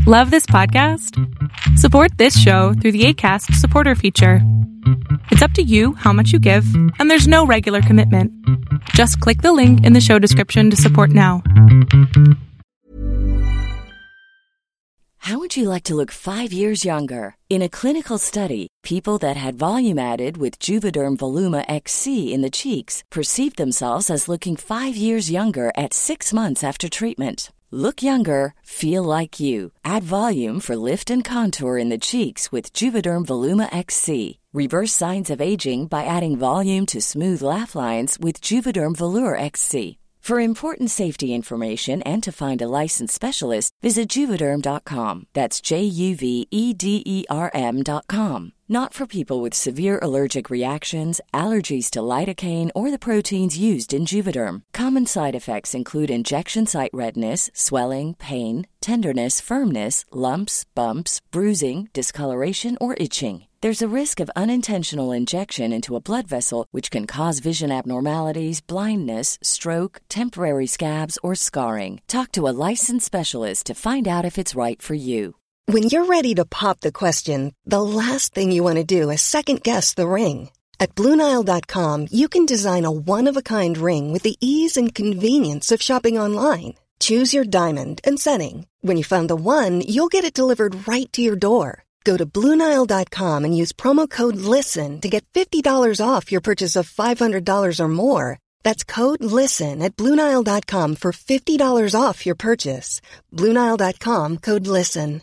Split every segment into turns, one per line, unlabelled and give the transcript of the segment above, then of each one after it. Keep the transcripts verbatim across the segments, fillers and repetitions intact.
Love this podcast? Support this show through the Acast supporter feature. It's up to you how much you give, and there's no regular commitment. Just click the link in the show description to support now.
How would you like to look five years younger? In a clinical study, people that had volume added with Juvederm Voluma X C in the cheeks perceived themselves as looking five years younger at six months after treatment. Look younger, feel like you. Add volume for lift and contour in the cheeks with Juvederm Voluma X C. Reverse signs of aging by adding volume to smooth laugh lines with Juvederm Volure X C. For important safety information and to find a licensed specialist, visit Juvederm dot com. That's J U V E D E R M dot com. Not for people with severe allergic reactions, allergies to lidocaine, or the proteins used in Juvederm. Common side effects include injection site redness, swelling, pain, tenderness, firmness, lumps, bumps, bruising, discoloration, or itching. There's a risk of unintentional injection into a blood vessel, which can cause vision abnormalities, blindness, stroke, temporary scabs, or scarring. Talk to a licensed specialist to find out if it's right for you.
When you're ready to pop the question, the last thing you want to do is second-guess the ring. At Blue Nile dot com, you can design a one-of-a-kind ring with the ease and convenience of shopping online. Choose your diamond and setting. When you find the one, you'll get it delivered right to your door. Go to Blue Nile dot com and use promo code LISTEN to get fifty dollars off your purchase of five hundred dollars or more. That's code LISTEN at Blue Nile dot com for fifty dollars off your purchase. Blue Nile dot com, code LISTEN.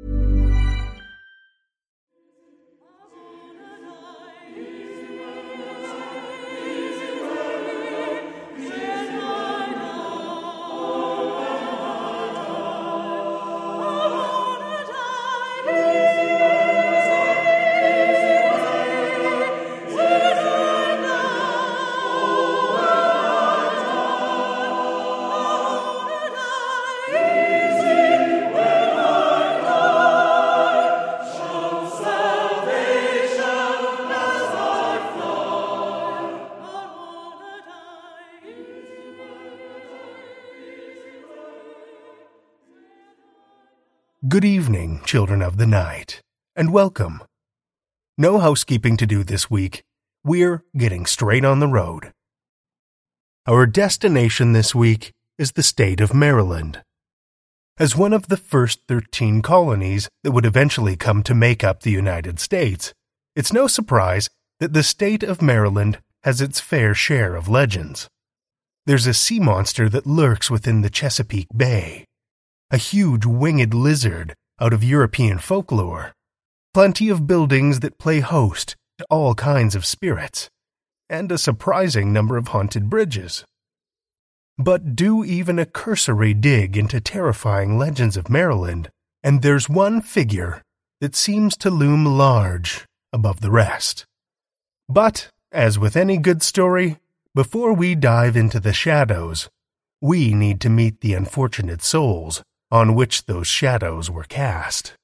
Good evening, children of the night, and welcome. No housekeeping to do this week. We're getting straight on the road. Our destination this week is the state of Maryland. As one of the first thirteen colonies that would eventually come to make up the United States, it's no surprise that the state of Maryland has its fair share of legends. There's a sea monster that lurks within the Chesapeake Bay, a huge winged lizard out of European folklore, plenty of buildings that play host to all kinds of spirits, and a surprising number of haunted bridges. But do even a cursory dig into terrifying legends of Maryland, and there's one figure that seems to loom large above the rest. But, as with any good story, before we dive into the shadows, we need to meet the unfortunate souls on which those shadows were cast.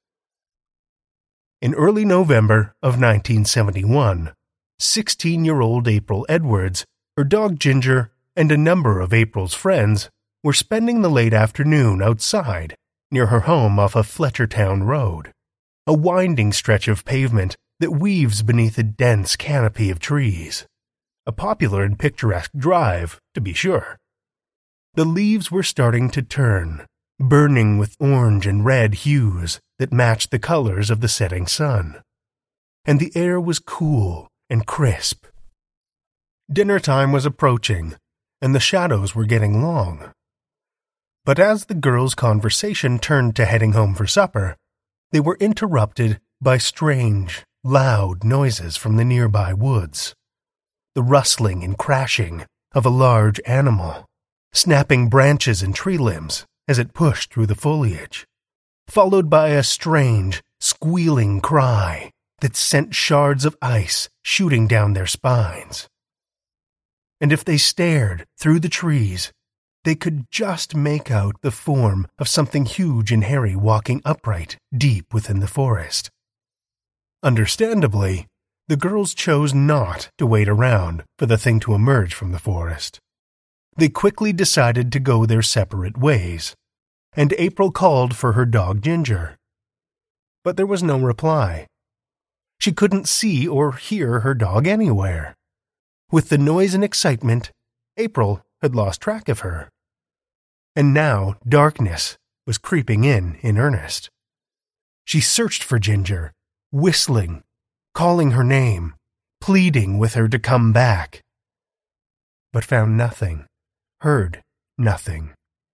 In early November of nineteen seventy-one, sixteen-year-old April Edwards, her dog Ginger, and a number of April's friends were spending the late afternoon outside near her home off of Fletchertown Road, a winding stretch of pavement that weaves beneath a dense canopy of trees. A popular and picturesque drive, to be sure. The leaves were starting to turn, burning with orange and red hues that matched the colors of the setting sun. And the air was cool and crisp. Dinner time was approaching, and the shadows were getting long. But as the girls' conversation turned to heading home for supper, they were interrupted by strange, loud noises from the nearby woods. The rustling and crashing of a large animal, snapping branches and tree limbs as it pushed through the foliage, followed by a strange, squealing cry that sent shards of ice shooting down their spines. And if they stared through the trees, they could just make out the form of something huge and hairy walking upright deep within the forest. Understandably, the girls chose not to wait around for the thing to emerge from the forest. They quickly decided to go their separate ways, and April called for her dog Ginger. But there was no reply. She couldn't see or hear her dog anywhere. With the noise and excitement, April had lost track of her. And now darkness was creeping in in earnest. She searched for Ginger, whistling, calling her name, pleading with her to come back. But found nothing, heard nothing.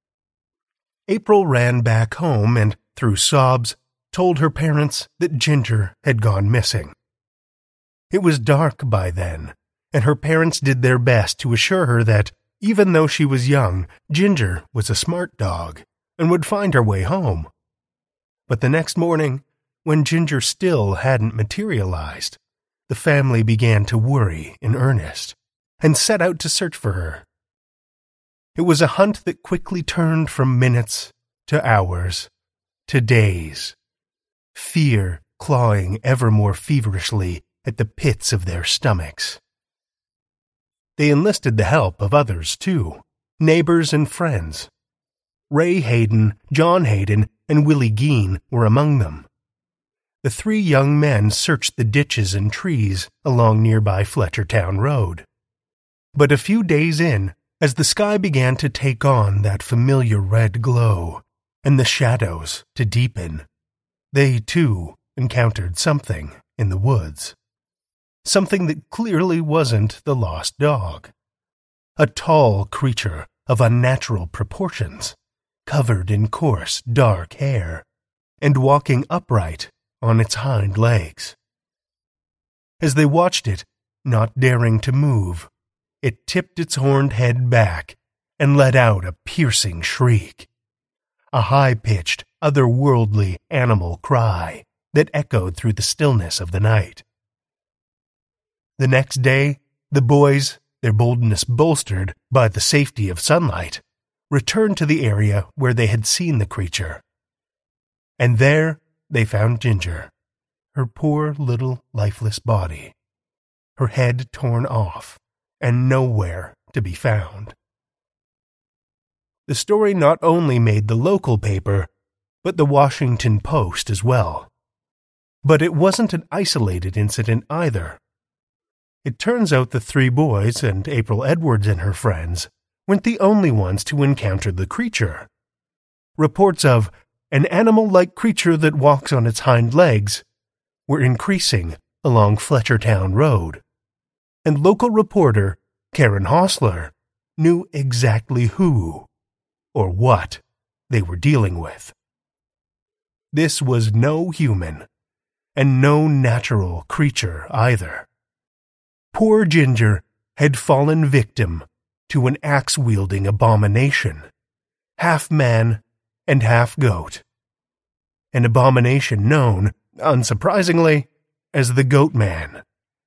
April ran back home and, through sobs, told her parents that Ginger had gone missing. It was dark by then, and her parents did their best to assure her that, even though she was young, Ginger was a smart dog and would find her way home. But the next morning, when Ginger still hadn't materialized, the family began to worry in earnest and set out to search for her. It was a hunt that quickly turned from minutes to hours to days, fear clawing ever more feverishly at the pits of their stomachs. They enlisted the help of others, too, neighbors and friends. Ray Hayden, John Hayden, and Willie Gein were among them. The three young men searched the ditches and trees along nearby Fletchertown Road. But a few days in, as the sky began to take on that familiar red glow, and the shadows to deepen, they, too, encountered something in the woods. Something that clearly wasn't the lost dog. A tall creature of unnatural proportions, covered in coarse, dark hair, and walking upright on its hind legs. As they watched it, not daring to move, it tipped its horned head back and let out a piercing shriek, a high-pitched, otherworldly animal cry that echoed through the stillness of the night. The next day, the boys, their boldness bolstered by the safety of sunlight, returned to the area where they had seen the creature. And there they found Ginger, her poor little lifeless body, her head torn off and nowhere to be found. The story not only made the local paper, but the Washington Post as well. But it wasn't an isolated incident either. It turns out the three boys and April Edwards and her friends weren't the only ones to encounter the creature. Reports of an animal-like creature that walks on its hind legs were increasing along Fletchertown Road, and local reporter Karen Hostler knew exactly who or what they were dealing with. This was no human, and no natural creature either. Poor Ginger had fallen victim to an axe-wielding abomination, half man and half goat. An abomination known, unsurprisingly, as the Goat Man.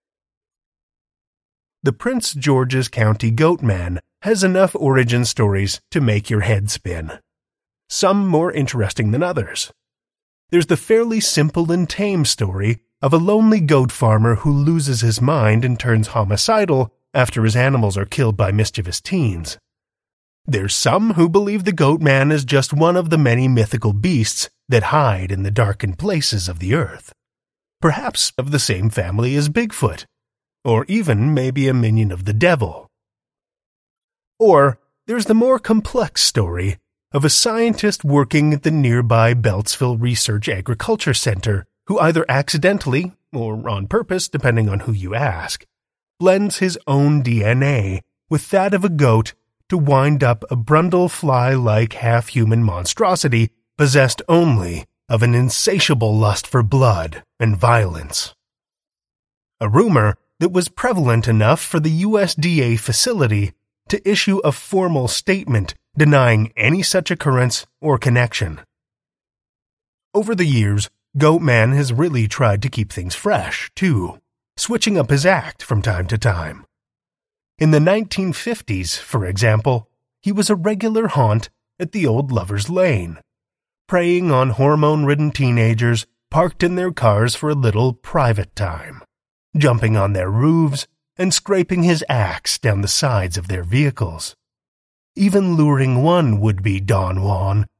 The Prince George's County Goat Man has enough origin stories to make your head spin, some more interesting than others. There's the fairly simple and tame story of a lonely goat farmer who loses his mind and turns homicidal after his animals are killed by mischievous teens. There's some who believe the Goat Man is just one of the many mythical beasts that hide in the darkened places of the earth, perhaps of the same family as Bigfoot, or even maybe a minion of the devil. Or there's the more complex story of a scientist working at the nearby Beltsville Research Agriculture Center who either accidentally, or on purpose depending on who you ask, blends his own D N A with that of a goat to wind up a brundlefly-like half-human monstrosity possessed only of an insatiable lust for blood and violence. A rumor that was prevalent enough for the U S D A facility to issue a formal statement denying any such occurrence or connection. Over the years, Goat Man has really tried to keep things fresh, too, switching up his act from time to time. In the nineteen fifties, for example, he was a regular haunt at the old Lover's Lane, preying on hormone-ridden teenagers parked in their cars for a little private time, jumping on their roofs and scraping his axe down the sides of their vehicles, even luring one would-be Don Juan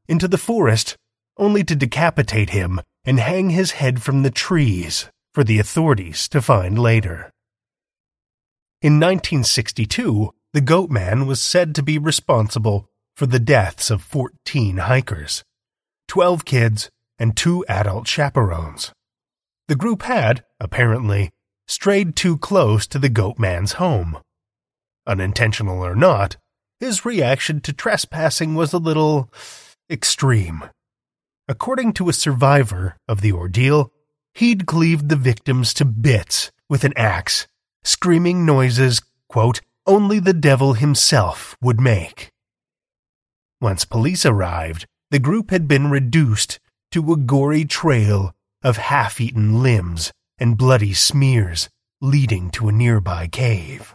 into the forest, only to decapitate him and hang his head from the trees for the authorities to find later. In nineteen sixty-two, the Goat Man was said to be responsible for the deaths of fourteen hikers, twelve kids, and two adult chaperones. The group had, apparently, strayed too close to the Goat Man's home. Unintentional or not, his reaction to trespassing was a little extreme. According to a survivor of the ordeal, he'd cleaved the victims to bits with an axe, screaming noises, quote, only the devil himself would make. Once police arrived, the group had been reduced to a gory trail of half-eaten limbs and bloody smears leading to a nearby cave.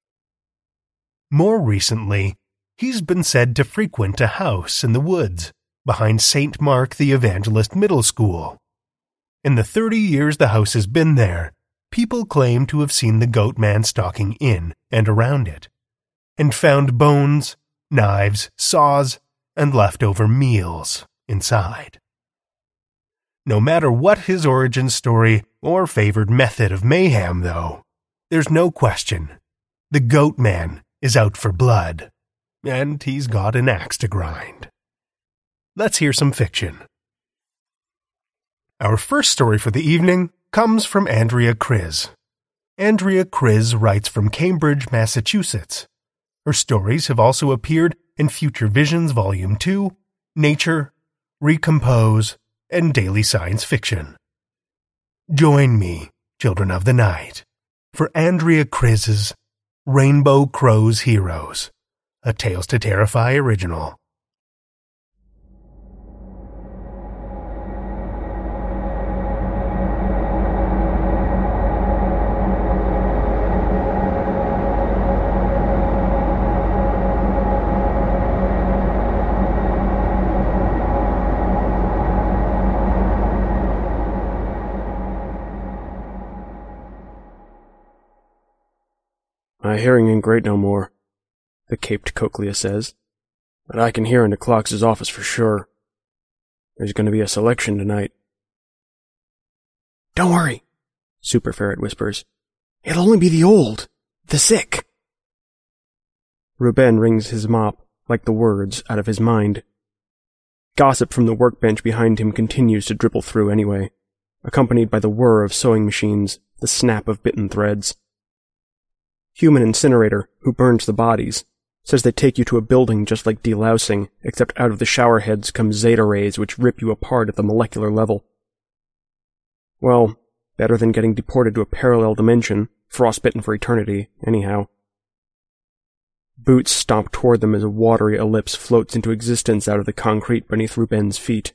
More recently, he's been said to frequent a house in the woods behind Saint Mark the Evangelist Middle School. In the thirty years the house has been there, people claim to have seen the Goat Man stalking in and around it, and found bones, knives, saws, and leftover meals inside. No matter what his origin story or favored method of mayhem, though, there's no question. The Goat Man is out for blood, and he's got an axe to grind. Let's hear some fiction. Our first story for the evening comes from Andrea Kriz. Andrea Kriz writes from Cambridge, Massachusetts. Her stories have also appeared in Future Visions Volume two, Nature, Recompose, and Daily Science Fiction. Join me, children of the night, for Andrea Kriz's Rainbow Crow's Heroes, a Tales to Terrify original.
My hearing ain't great no more, the caped Cochlea says, but I can hear into Clox's office for sure. There's going to be a selection tonight. Don't worry, Super Ferret whispers. It'll only be the old, the sick. Ruben wrings his mop, like the words, out of his mind. Gossip from the workbench behind him continues to dribble through anyway, accompanied by the whir of sewing machines, the snap of bitten threads. Human Incinerator, who burns the bodies, says they take you to a building just like delousing, except out of the shower heads come zeta rays which rip you apart at the molecular level. Well, better than getting deported to a parallel dimension, frostbitten for eternity, anyhow. Boots stomp toward them as a watery ellipse floats into existence out of the concrete beneath Ruben's feet.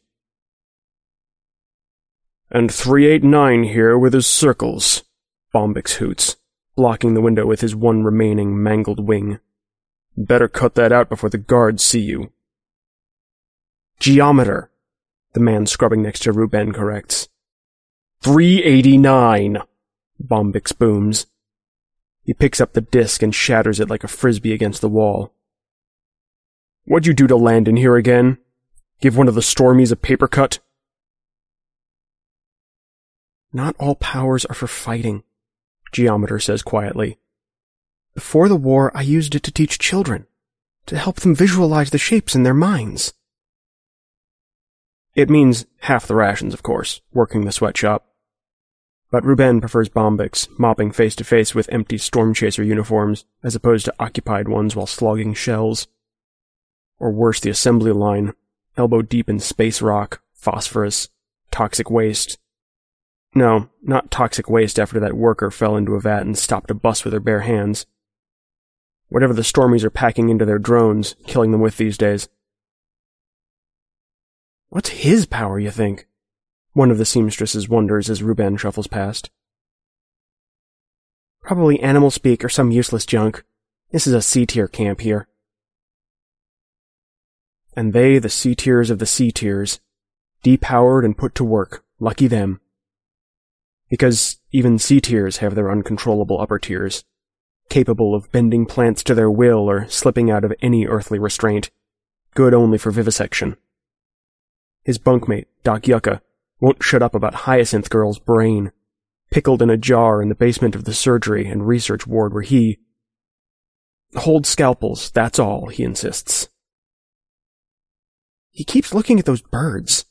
And three eight nine here with his circles, Bombix hoots, blocking the window with his one remaining mangled wing. Better cut that out before the guards see you. Geometer, the man scrubbing next to Ruben corrects. three eighty-nine, Bombix booms. He picks up the disc and shatters it like a frisbee against the wall. What'd you do to land in here again? Give one of the Stormies a paper cut? Not all powers are for fighting, Geometer says quietly. Before the war, I used it to teach children, to help them visualize the shapes in their minds. It means half the rations, of course, working the sweatshop. But Ruben prefers Bombix, mopping face-to-face with empty storm chaser uniforms, as opposed to occupied ones while slogging shells. Or worse, the assembly line, elbow-deep in space rock, phosphorus, toxic waste. No, not toxic waste after that worker fell into a vat and stopped a bus with her bare hands. Whatever the Stormies are packing into their drones, killing them with these days. What's his power, you think? One of the seamstresses wonders as Ruben shuffles past. Probably animal speak or some useless junk. This is a C-tier camp here. And they, the C-tiers of the C-tiers, depowered and put to work, lucky them. Because even C-tiers have their uncontrollable upper tiers, capable of bending plants to their will or slipping out of any earthly restraint, good only for vivisection. His bunkmate, Doc Yucca, won't shut up about Hyacinth Girl's brain, pickled in a jar in the basement of the surgery and research ward where he holds scalpels, that's all, he insists. He keeps looking at those birds.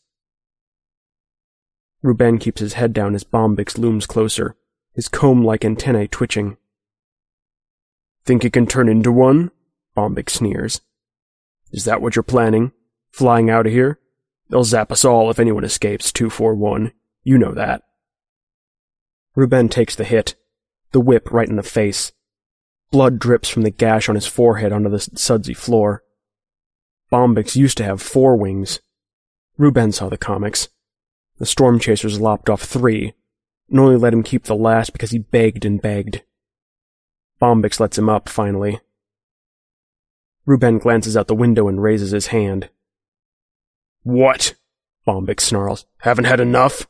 Ruben keeps his head down as Bombix looms closer, his comb-like antennae twitching. Think it can turn into one? Bombix sneers. Is that what you're planning? Flying out of here? They'll zap us all if anyone escapes, two four one. You know that. Ruben takes the hit, the whip right in the face. Blood drips from the gash on his forehead onto the sudsy floor. Bombix used to have four wings. Ruben saw the comics. The storm chasers lopped off three, and only let him keep the last because he begged and begged. Bombix lets him up, finally. Ruben glances out the window and raises his hand. What? Bombix snarls. Haven't had enough?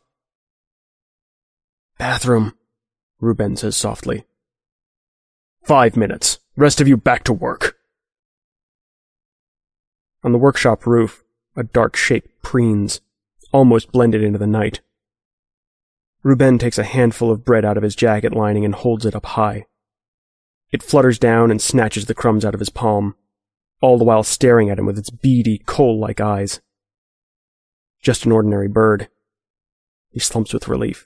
Bathroom, Ruben says softly. Five minutes. Rest of you back to work. On the workshop roof, a dark shape preens, almost blended into the night. Ruben takes a handful of bread out of his jacket lining and holds it up high. It flutters down and snatches the crumbs out of his palm, all the while staring at him with its beady, coal-like eyes. Just an ordinary bird. He slumps with relief.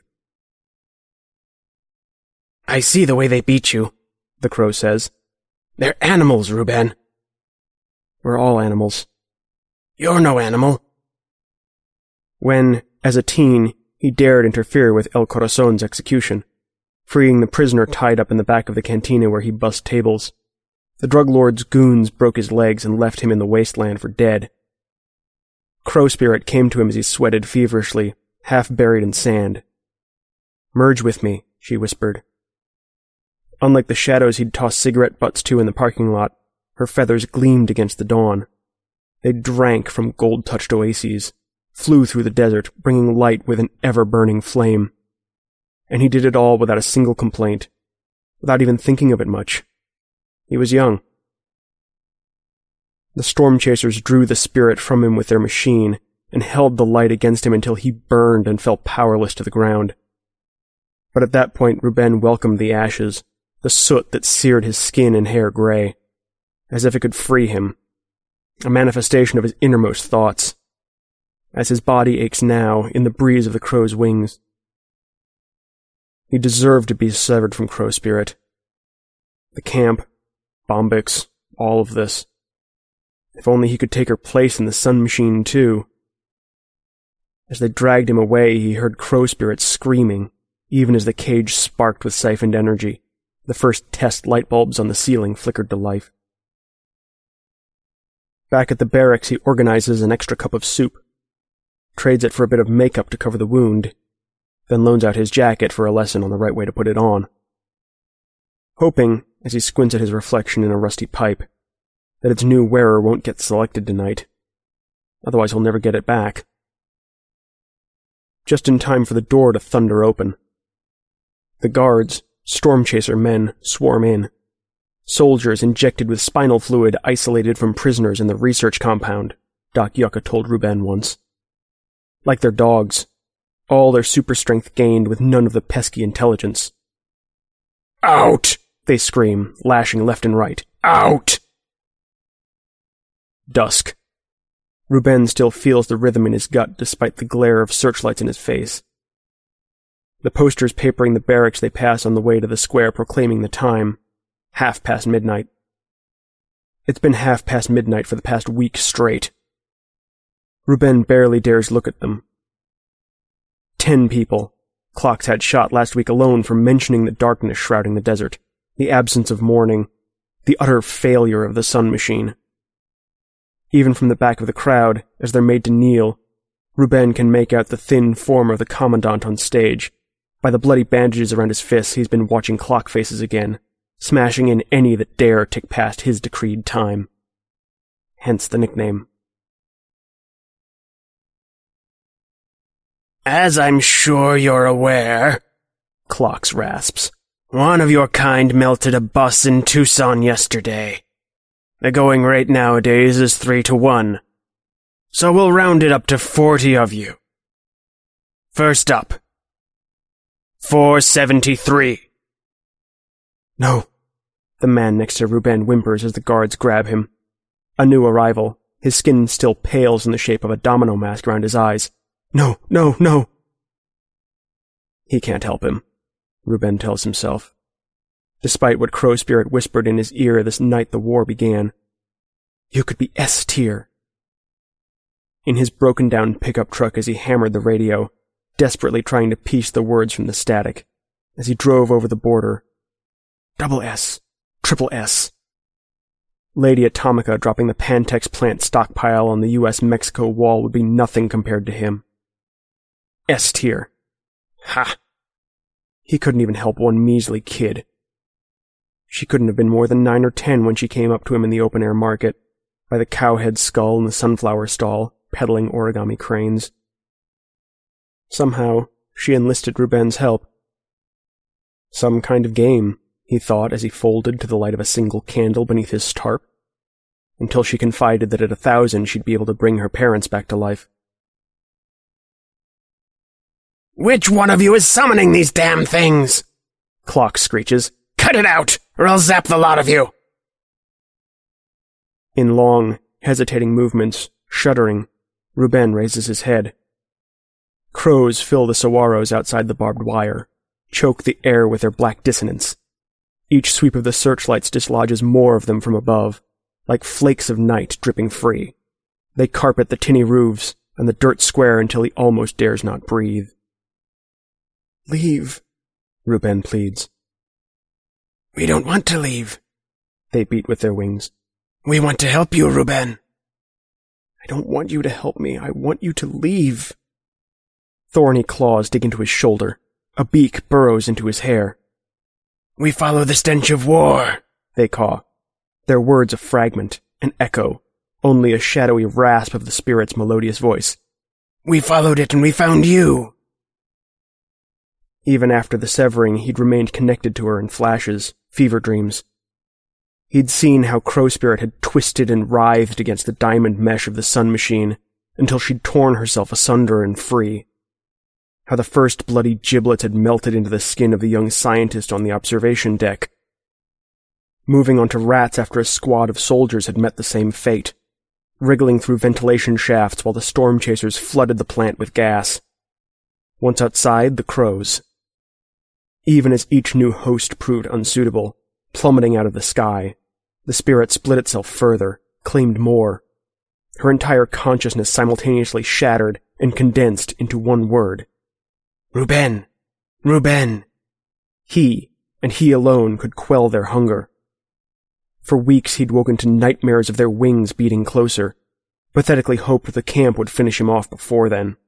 I see the way they beat you, the crow says. They're animals, Ruben. We're all animals. You're no animal. When, as a teen, he dared interfere with El Corazon's execution, freeing the prisoner tied up in the back of the cantina where he bussed tables, the drug lord's goons broke his legs and left him in the wasteland for dead. Crow Spirit came to him as he sweated feverishly, half buried in sand. Merge with me, she whispered. Unlike the shadows he'd tossed cigarette butts to in the parking lot, her feathers gleamed against the dawn. They drank from gold-touched oases, flew through the desert, bringing light with an ever-burning flame. And he did it all without a single complaint, without even thinking of it much. He was young. The storm chasers drew the spirit from him with their machine and held the light against him until he burned and fell powerless to the ground. But at that point Ruben welcomed the ashes, the soot that seared his skin and hair gray, as if it could free him, a manifestation of his innermost thoughts, as his body aches now in the breeze of the crow's wings. He deserved to be severed from Crow Spirit. The camp, Bombix, all of this. If only he could take her place in the sun machine, too. As they dragged him away, he heard Crow Spirit screaming, even as the cage sparked with siphoned energy. The first test light bulbs on the ceiling flickered to life. Back at the barracks, he organizes an extra cup of soup, trades it for a bit of makeup to cover the wound, then loans out his jacket for a lesson on the right way to put it on. Hoping, as he squints at his reflection in a rusty pipe, that its new wearer won't get selected tonight. Otherwise he'll never get it back. Just in time for the door to thunder open. The guards, storm chaser men, swarm in. Soldiers injected with spinal fluid isolated from prisoners in the research compound, Doc Yucca told Ruben once. Like their dogs, all their super strength gained with none of the pesky intelligence. Out! They scream, lashing left and right. Out! Dusk. Ruben still feels the rhythm in his gut despite the glare of searchlights in his face. The posters papering the barracks they pass on the way to the square proclaiming the time. Half past midnight. It's been half past midnight for the past week straight. Ruben barely dares look at them. Ten people. Clocks had shot last week alone for mentioning the darkness shrouding the desert, the absence of morning, the utter failure of the sun machine. Even from the back of the crowd, as they're made to kneel, Ruben can make out the thin form of the commandant on stage. By the bloody bandages around his fists, he's been watching clock faces again, smashing in any that dare tick past his decreed time. Hence the nickname. As I'm sure you're aware, Clocks rasps, one of your kind melted a bus in Tucson yesterday. The going rate nowadays is three to one. So we'll round it up to forty of you. First up, four seventy-three. No. The man next to Ruben whimpers as the guards grab him. A new arrival, his skin still pales in the shape of a domino mask around his eyes. No, no, no. He can't help him, Ruben tells himself. Despite what Crow Spirit whispered in his ear this night the war began. You could be S-tier. In his broken-down pickup truck as he hammered the radio, desperately trying to piece the words from the static, as he drove over the border. Double S. Triple S. Lady Atomica dropping the Pantex plant stockpile on the U S Mexico wall would be nothing compared to him. S-tier. Ha! He couldn't even help one measly kid. She couldn't have been more than nine or ten when she came up to him in the open-air market, by the cowhead skull in the sunflower stall, peddling origami cranes. Somehow, she enlisted Ruben's help. Some kind of game, he thought as he folded to the light of a single candle beneath his tarp, until she confided that at a thousand she'd be able to bring her parents back to life.
Which one of you is summoning these damn things? Clock screeches. Cut it out, or I'll zap the lot of you!
In long, hesitating movements, shuddering, Ruben raises his head. Crows fill the saguaros outside the barbed wire, choke the air with their black dissonance. Each sweep of the searchlights dislodges more of them from above, like flakes of night dripping free. They carpet the tinny roofs and the dirt square until he almost dares not breathe. Leave, Ruben pleads.
We don't want to leave,
they beat with their wings.
We want to help you, Ruben.
I don't want you to help me. I want you to leave. Thorny claws dig into his shoulder. A beak burrows into his hair.
We follow the stench of war,
they caw. Their words a fragment, an echo, only a shadowy rasp of the spirit's melodious voice.
We followed it and we found you.
Even after the severing, he'd remained connected to her in flashes, fever dreams. He'd seen how Crow Spirit had twisted and writhed against the diamond mesh of the sun machine until she'd torn herself asunder and free. How the first bloody giblets had melted into the skin of the young scientist on the observation deck. Moving onto rats after a squad of soldiers had met the same fate, wriggling through ventilation shafts while the storm chasers flooded the plant with gas. Once outside, the crows. Even as each new host proved unsuitable, plummeting out of the sky, the spirit split itself further, claimed more. Her entire consciousness simultaneously shattered and condensed into one word. Ruben! Ruben! He, and he alone, could quell their hunger. For weeks he'd woken to nightmares of their wings beating closer, pathetically hoped the camp would finish him off before then.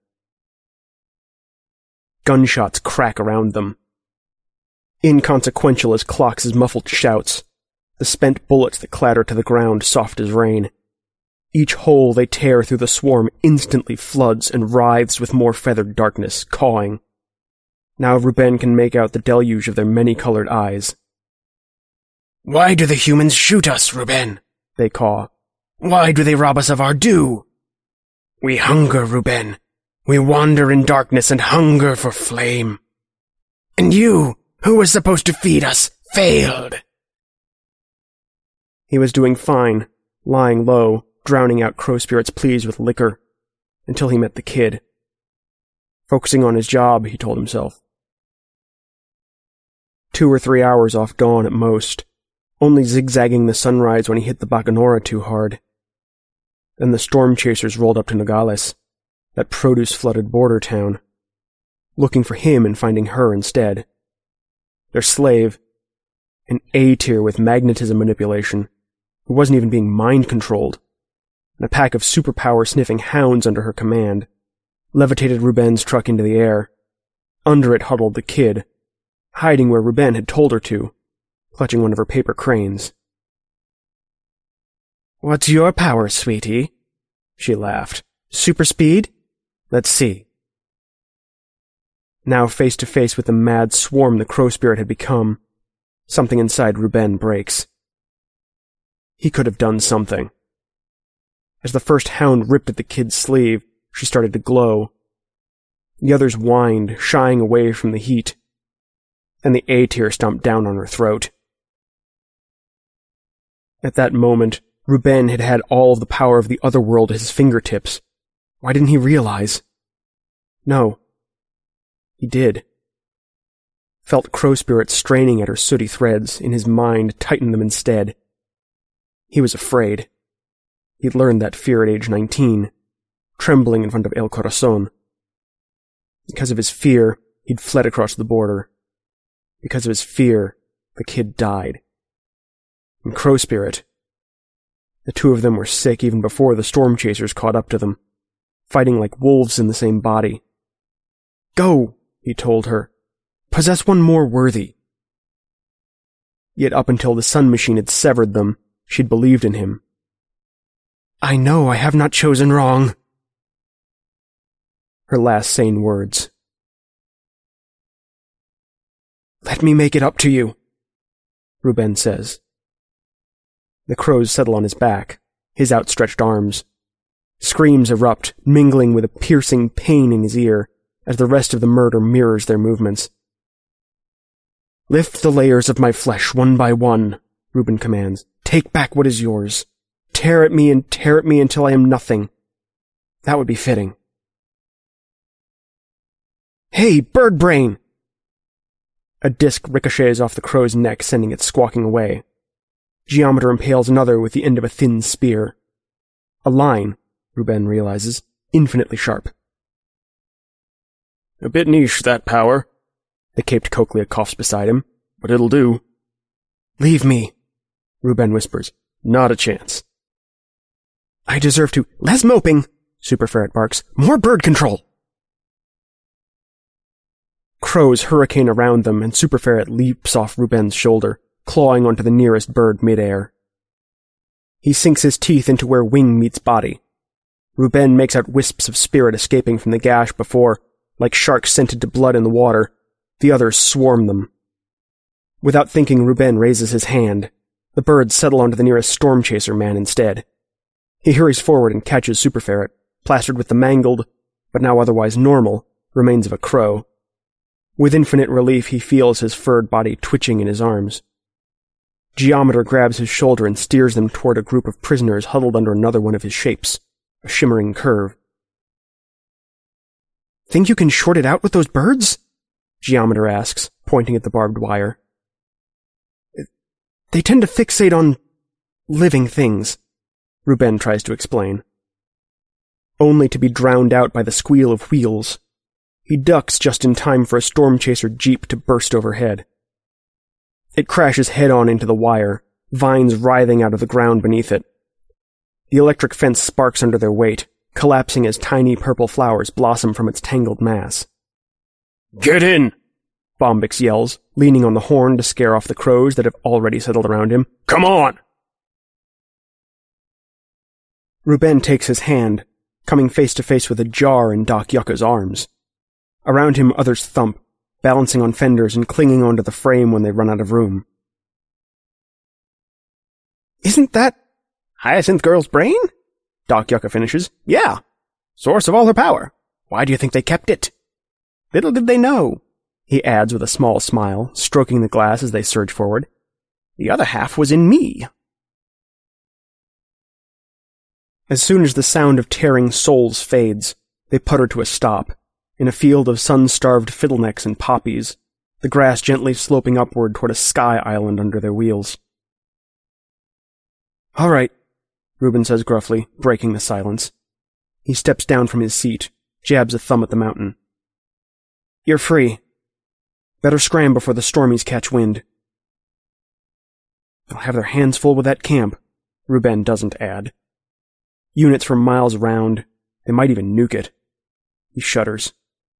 Gunshots crack around them. Inconsequential as Clox's muffled shouts, the spent bullets that clatter to the ground soft as rain. Each hole they tear through the swarm instantly floods and writhes with more feathered darkness, cawing. Now Ruben can make out the deluge of their many-colored eyes.
Why do the humans shoot us, Ruben?
They caw.
Why do they rob us of our due? We hunger, Ruben. We wander in darkness and hunger for flame. And you, who was supposed to feed us, failed.
He was doing fine, lying low, drowning out Crow Spirit's pleas with liquor, until he met the kid. Focusing on his job, he told himself. Two or three hours off dawn at most, only zigzagging the sunrise when he hit the Bacanora too hard. Then the storm chasers rolled up to Nogales, that produce-flooded border town, looking for him and finding her instead. Their slave, an A-tier with magnetism manipulation, who wasn't even being mind-controlled, and a pack of superpower-sniffing hounds under her command, levitated Ruben's truck into the air. Under it huddled the kid, hiding where Ruben had told her to, clutching one of her paper cranes.
What's your power, sweetie? She laughed. Super speed? Let's see.
Now face to face with the mad swarm the Crow Spirit had become, something inside Ruben breaks. He could have done something. As the first hound ripped at the kid's sleeve, she started to glow. The others whined, shying away from the heat. Then the A-tier stomped down on her throat. At that moment, Ruben had had all of the power of the other world at his fingertips. Why didn't he realize? No. He did. Felt Crow Spirit straining at her sooty threads, in his mind tightened them instead. He was afraid. He'd learned that fear at age nineteen, trembling in front of El Corazon. Because of his fear, he'd fled across the border. Because of his fear, the kid died. And Crow Spirit. The two of them were sick even before the storm chasers caught up to them, fighting like wolves in the same body. Go, he told her. Possess one more worthy. Yet up until the sun machine had severed them, she'd believed in him. I know I have not chosen wrong. Her last sane words. Let me make it up to you, Ruben says. The crows settle on his back, his outstretched arms. Screams erupt, mingling with a piercing pain in his ear, as the rest of the murder mirrors their movements. Lift the layers of my flesh one by one, Ruben commands. Take back what is yours. Tear at me and tear at me until I am nothing. That would be fitting. Hey, bird brain! A disc ricochets off the crow's neck, sending it squawking away. Geometer impales another with the end of a thin spear. A line, Ruben realizes, infinitely sharp. A bit niche, that power. The caped cochlea coughs beside him, but it'll do. Leave me, Ruben whispers. Not a chance. I deserve to— Less moping, Superferret barks. More bird control! Crows hurricane around them, and Superferret leaps off Ruben's shoulder, clawing onto the nearest bird midair. He sinks his teeth into where wing meets body. Ruben makes out wisps of spirit escaping from the gash before, like sharks scented to blood in the water, the others swarm them. Without thinking, Ruben raises his hand. The birds settle onto the nearest storm chaser man instead. He hurries forward and catches Superferret, plastered with the mangled, but now otherwise normal, remains of a crow. With infinite relief, he feels his furred body twitching in his arms. Geometer grabs his shoulder and steers them toward a group of prisoners huddled under another one of his shapes, a shimmering curve. Think you can short it out with those birds? Geometer asks, pointing at the barbed wire. They tend to fixate on living things, Ruben tries to explain. Only to be drowned out by the squeal of wheels. He ducks just in time for a storm chaser jeep to burst overhead. It crashes head-on into the wire, vines writhing out of the ground beneath it. The electric fence sparks under their weight, collapsing as tiny purple flowers blossom from its tangled mass. Get in! Bombix yells, leaning on the horn to scare off the crows that have already settled around him. Come on! Ruben takes his hand, coming face to face with a jar in Doc Yucca's arms. Around him others thump, balancing on fenders and clinging onto the frame when they run out of room. Isn't that Hyacinth Girl's brain? Doc Yucca finishes. Yeah. Source of all her power. Why do you think they kept it? Little did they know, he adds with a small smile, stroking the glass as they surge forward. The other half was in me. As soon as the sound of tearing souls fades, they putter to a stop, in a field of sun-starved fiddlenecks and poppies, the grass gently sloping upward toward a sky island under their wheels. All right, Ruben says gruffly, breaking the silence. He steps down from his seat, jabs a thumb at the mountain. You're free. Better scram before the stormies catch wind. They'll have their hands full with that camp, Ruben doesn't add. Units for miles around, they might even nuke it. He shudders.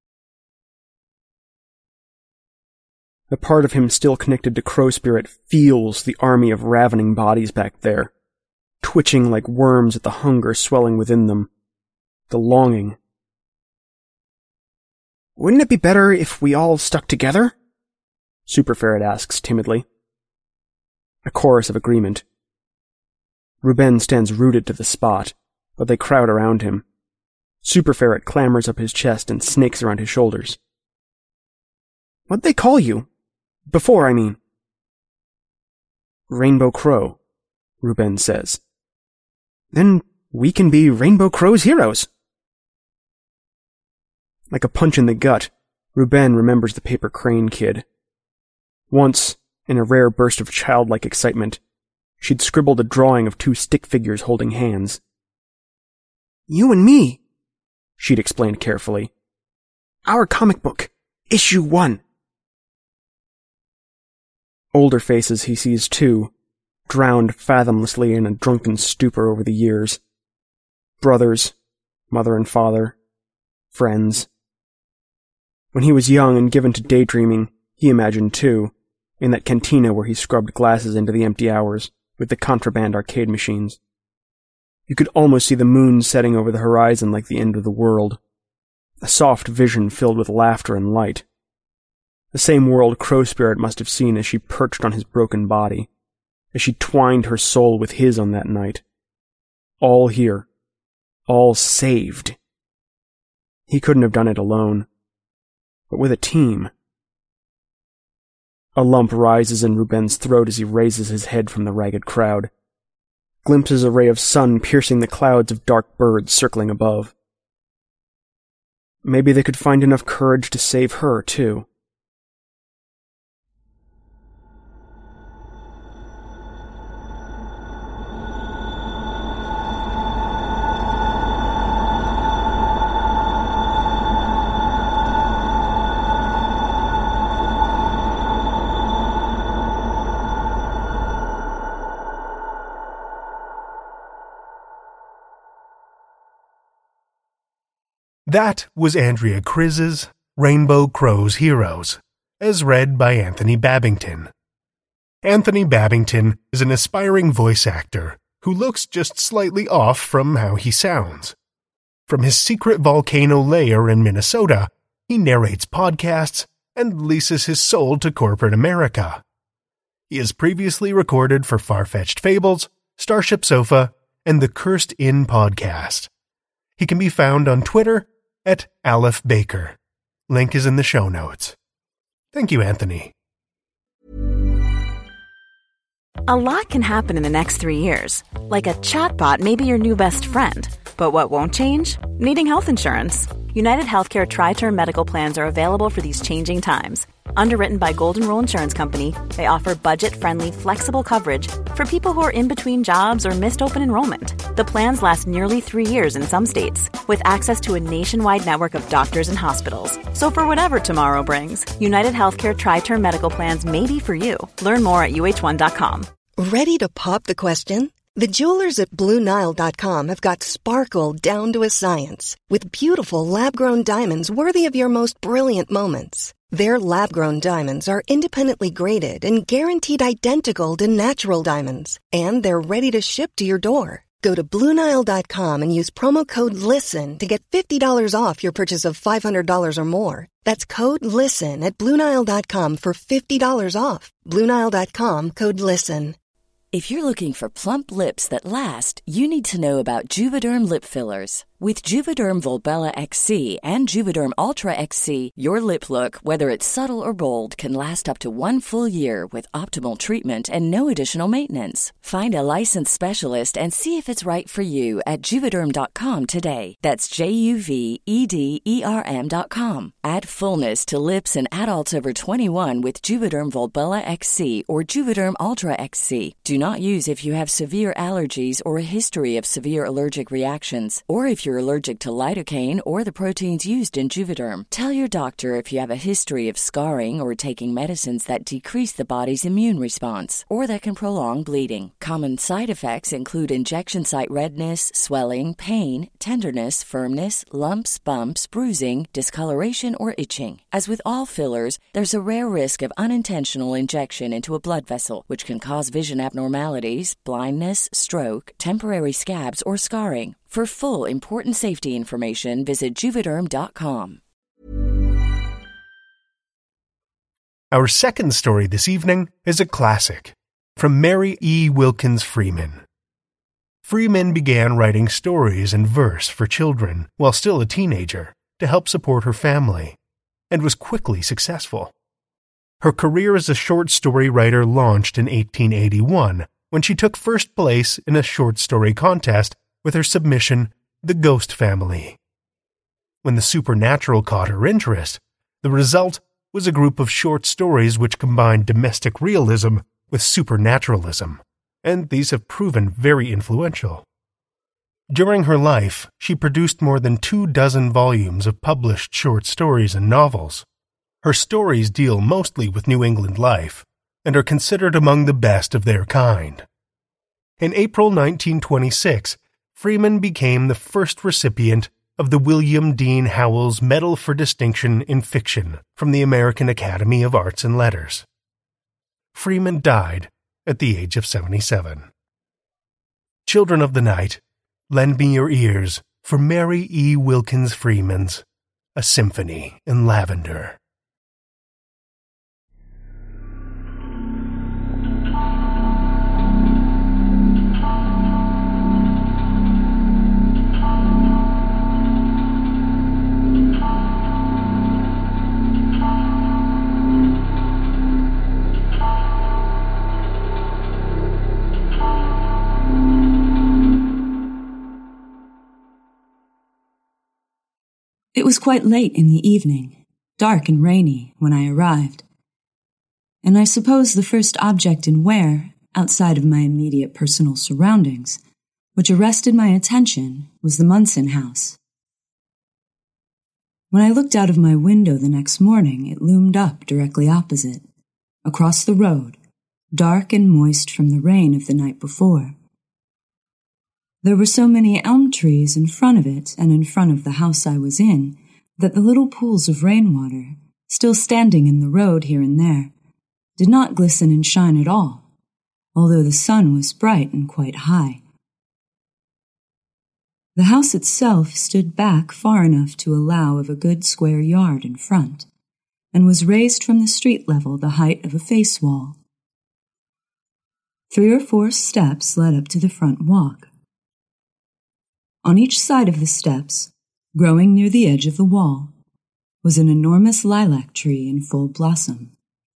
The part of him still connected to Crow Spirit feels the army of ravening bodies back there, twitching like worms at the hunger swelling within them, the longing. Wouldn't it be better if we all stuck together? Superferret asks timidly. A chorus of agreement. Ruben stands rooted to the spot, but they crowd around him. Super Ferret clambers up his chest and snakes around his shoulders. What'd they call you? Before, I mean. Rainbow Crow, Ruben says. Then we can be Rainbow Crow's heroes. Like a punch in the gut, Ruben remembers the paper crane kid. Once, in a rare burst of childlike excitement, she'd scribbled a drawing of two stick figures holding hands. You and me, she'd explained carefully. Our comic book, issue one. Older faces he sees too, drowned fathomlessly in a drunken stupor over the years. Brothers, mother and father, friends. When he was young and given to daydreaming, he imagined too, in that cantina where he scrubbed glasses into the empty hours with the contraband arcade machines. You could almost see the moon setting over the horizon like the end of the world, a soft vision filled with laughter and light. The same world Crow Spirit must have seen as she perched on his broken body, as she twined her soul with his on that night. All here. All saved. He couldn't have done it alone, but with a team. A lump rises in Ruben's throat as he raises his head from the ragged crowd, glimpses a ray of sun piercing the clouds of dark birds circling above. Maybe they could find enough courage to save her, too.
That was Andrea Criz's Rainbow Crow's Heroes, as read by Anthony Babington. Anthony Babington is an aspiring voice actor who looks just slightly off from how he sounds. From his secret volcano lair in Minnesota, he narrates podcasts and leases his soul to corporate America. He has previously recorded for Far-Fetched Fables, Starship Sofa, and the Cursed Inn podcast. He can be found on Twitter at Aleph Baker. Link is in the show notes. Thank you, Anthony.
A lot can happen in the next three years. Like a chatbot may be your new best friend. But what won't change? Needing health insurance. United Healthcare Tri-Term Medical Plans are available for these changing times. Underwritten by Golden Rule Insurance Company, they offer budget-friendly, flexible coverage for people who are in between jobs or missed open enrollment. The plans last nearly three years in some states, with access to a nationwide network of doctors and hospitals. So for whatever tomorrow brings, United Healthcare Tri-Term Medical Plans may be for you. Learn more at U H one dot com.
Ready to pop the question? The jewelers at Blue Nile dot com have got sparkle down to a science with beautiful lab-grown diamonds worthy of your most brilliant moments. Their lab-grown diamonds are independently graded and guaranteed identical to natural diamonds, and they're ready to ship to your door. Go to Blue Nile dot com and use promo code LISTEN to get fifty dollars off your purchase of five hundred dollars or more. That's code LISTEN at Blue Nile dot com for fifty dollars off. Blue Nile dot com, code LISTEN.
If you're looking for plump lips that last, you need to know about Juvederm lip fillers. With Juvederm Volbella X C and Juvederm Ultra X C, your lip look, whether it's subtle or bold, can last up to one full year with optimal treatment and no additional maintenance. Find a licensed specialist and see if it's right for you at Juvederm dot com today. That's J U V E D E R M dot com. Add fullness to lips in adults over twenty-one with Juvederm Volbella X C or Juvederm Ultra X C. Do not use if you have severe allergies or a history of severe allergic reactions, or if you're allergic to lidocaine or the proteins used in Juvederm. Tell your doctor if you have a history of scarring or taking medicines that decrease the body's immune response or that can prolong bleeding. Common side effects include injection site redness, swelling, pain, tenderness, firmness, lumps, bumps, bruising, discoloration, or itching. As with all fillers, there's a rare risk of unintentional injection into a blood vessel, which can cause vision abnormalities, blindness, stroke, temporary scabs, or scarring. For full important safety information, visit Juvederm dot com.
Our second story this evening is a classic from Mary E. Wilkins Freeman. Freeman began writing stories in verse for children while still a teenager to help support her family, and was quickly successful. Her career as a short story writer launched in eighteen eighty-one when she took first place in a short story contest with her submission, The Ghost Family. When the supernatural caught her interest, the result was a group of short stories which combined domestic realism with supernaturalism, and these have proven very influential. During her life, she produced more than two dozen volumes of published short stories and novels. Her stories deal mostly with New England life and are considered among the best of their kind. In April nineteen twenty-six, Freeman became the first recipient of the William Dean Howells Medal for Distinction in Fiction from the American Academy of Arts and Letters. Freeman died at the age of seventy-seven. Children of the Night, lend me your ears for Mary E. Wilkins Freeman's A Symphony in Lavender.
It was quite late in the evening, dark and rainy, when I arrived. And I suppose the first object in Ware, outside of my immediate personal surroundings, which arrested my attention was the Munson house. When I looked out of my window the next morning, it loomed up directly opposite, across the road, dark and moist from the rain of the night before. There were so many elm trees in front of it and in front of the house I was in that the little pools of rainwater, still standing in the road here and there, did not glisten and shine at all, although the sun was bright and quite high. The house itself stood back far enough to allow of a good square yard in front, and was raised from the street level the height of a face wall. Three or four steps led up to the front walk. On each side of the steps, growing near the edge of the wall, was an enormous lilac tree in full blossom.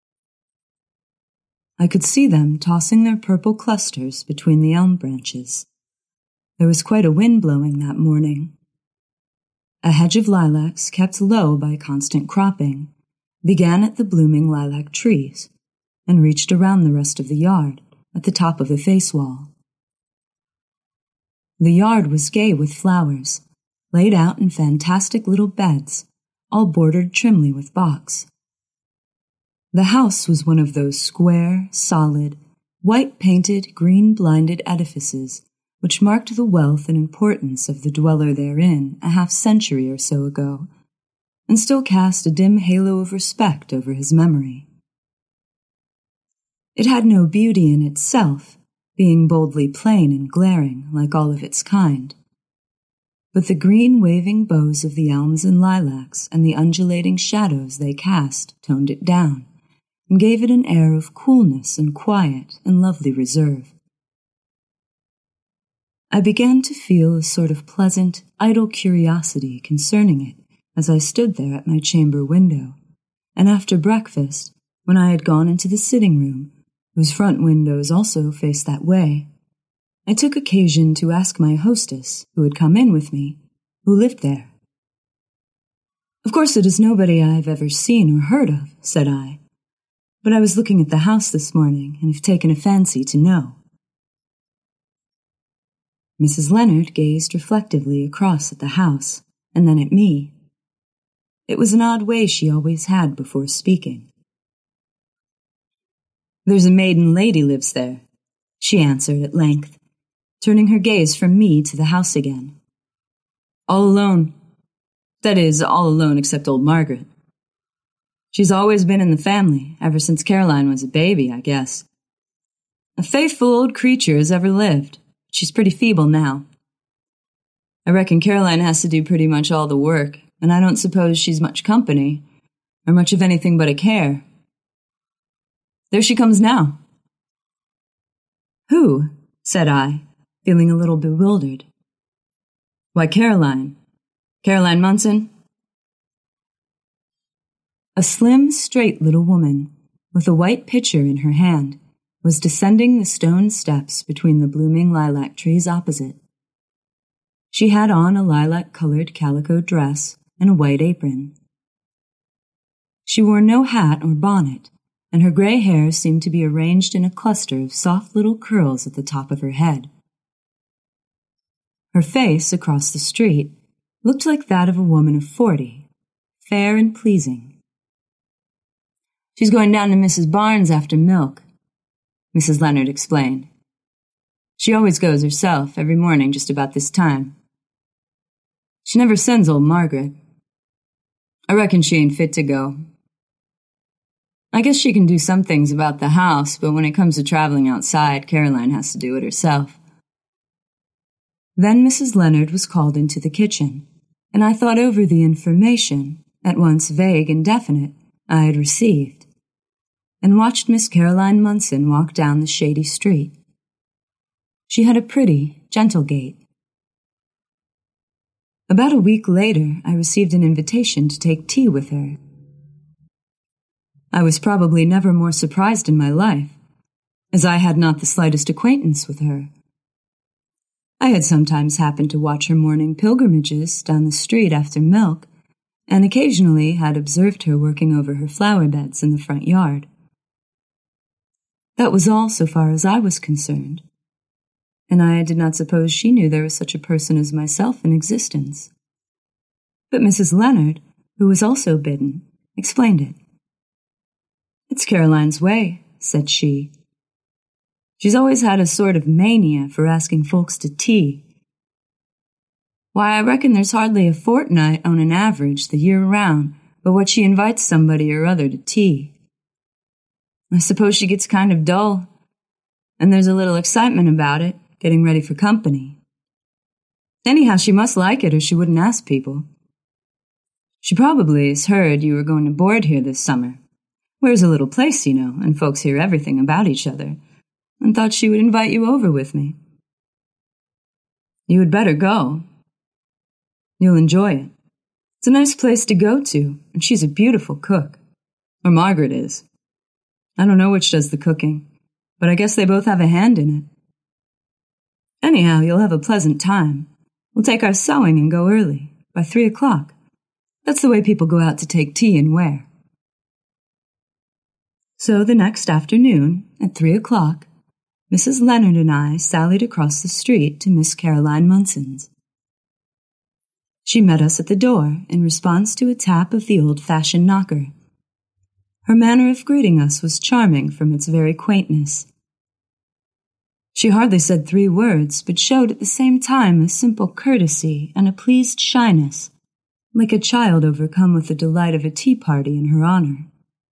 I could see them tossing their purple clusters between the elm branches. There was quite a wind blowing that morning. A hedge of lilacs, kept low by constant cropping, began at the blooming lilac trees and reached around the rest of the yard at the top of the face wall. The yard was gay with flowers, laid out in fantastic little beds, all bordered trimly with box. The house was one of those square, solid, white-painted, green-blinded edifices which marked the wealth and importance of the dweller therein a half-century or so ago, and still cast a dim halo of respect over his memory. It had no beauty in itself, being boldly plain and glaring like all of its kind. But the green waving boughs of the elms and lilacs and the undulating shadows they cast toned it down and gave it an air of coolness and quiet and lovely reserve. I began to feel a sort of pleasant, idle curiosity concerning it as I stood there at my chamber window, and after breakfast, when I had gone into the sitting room, whose front windows also faced that way, I took occasion to ask my hostess, who had come in with me, who lived there. "Of course it is nobody I have ever seen or heard of," said I, "but I was looking at the house this morning and have taken a fancy to know." Missus Leonard gazed reflectively across at the house, and then at me. It was an odd way she always had before speaking. "There's a maiden lady lives there," she answered at length, turning her gaze from me to the house again. "All alone. That is, all alone except old Margaret. She's always been in the family, ever since Caroline was a baby, I guess. A faithful old creature as ever lived. She's pretty feeble now. I reckon Caroline has to do pretty much all the work, and I don't suppose she's much company, or much of anything but a care. There she comes now." "Who?" said I, feeling a little bewildered. "Why, Caroline. Caroline Munson?" A slim, straight little woman, with a white pitcher in her hand, was descending the stone steps between the blooming lilac trees opposite. She had on a lilac-colored calico dress and a white apron. She wore no hat or bonnet, and her gray hair seemed to be arranged in a cluster of soft little curls at the top of her head. Her face, across the street, looked like that of a woman of forty, fair and pleasing. "She's going down to Missus Barnes after milk," Missus Leonard explained. "She always goes herself, every morning just about this time. She never sends old Margaret. I reckon she ain't fit to go. I guess she can do some things about the house, but when it comes to traveling outside, Caroline has to do it herself." Then Missus Leonard was called into the kitchen, and I thought over the information, at once vague and definite, I had received, and watched Miss Caroline Munson walk down the shady street. She had a pretty, gentle gait. About a week later, I received an invitation to take tea with her. I was probably never more surprised in my life, as I had not the slightest acquaintance with her. I had sometimes happened to watch her morning pilgrimages down the street after milk, and occasionally had observed her working over her flower beds in the front yard. That was all so far as I was concerned, and I did not suppose she knew there was such a person as myself in existence. But Missus Leonard, who was also bidden, explained it. "It's Caroline's way," said she. "She's always had a sort of mania for asking folks to tea. Why, I reckon there's hardly a fortnight on an average the year round but what she invites somebody or other to tea. I suppose she gets kind of dull, and there's a little excitement about it, getting ready for company. Anyhow, she must like it or she wouldn't ask people. She probably has heard you were going to board here this summer. We're a little place, you know, and folks hear everything about each other, and thought she would invite you over with me. You had better go. You'll enjoy it. It's a nice place to go to, and she's a beautiful cook. Or Margaret is. I don't know which does the cooking, but I guess they both have a hand in it. Anyhow, you'll have a pleasant time. We'll take our sewing and go early, by three o'clock. That's the way people go out to take tea and Ware." So the next afternoon, at three o'clock, Missus Leonard and I sallied across the street to Miss Caroline Munson's. She met us at the door in response to a tap of the old-fashioned knocker. Her manner of greeting us was charming from its very quaintness. She hardly said three words, but showed at the same time a simple courtesy and a pleased shyness, like a child overcome with the delight of a tea party in her honor.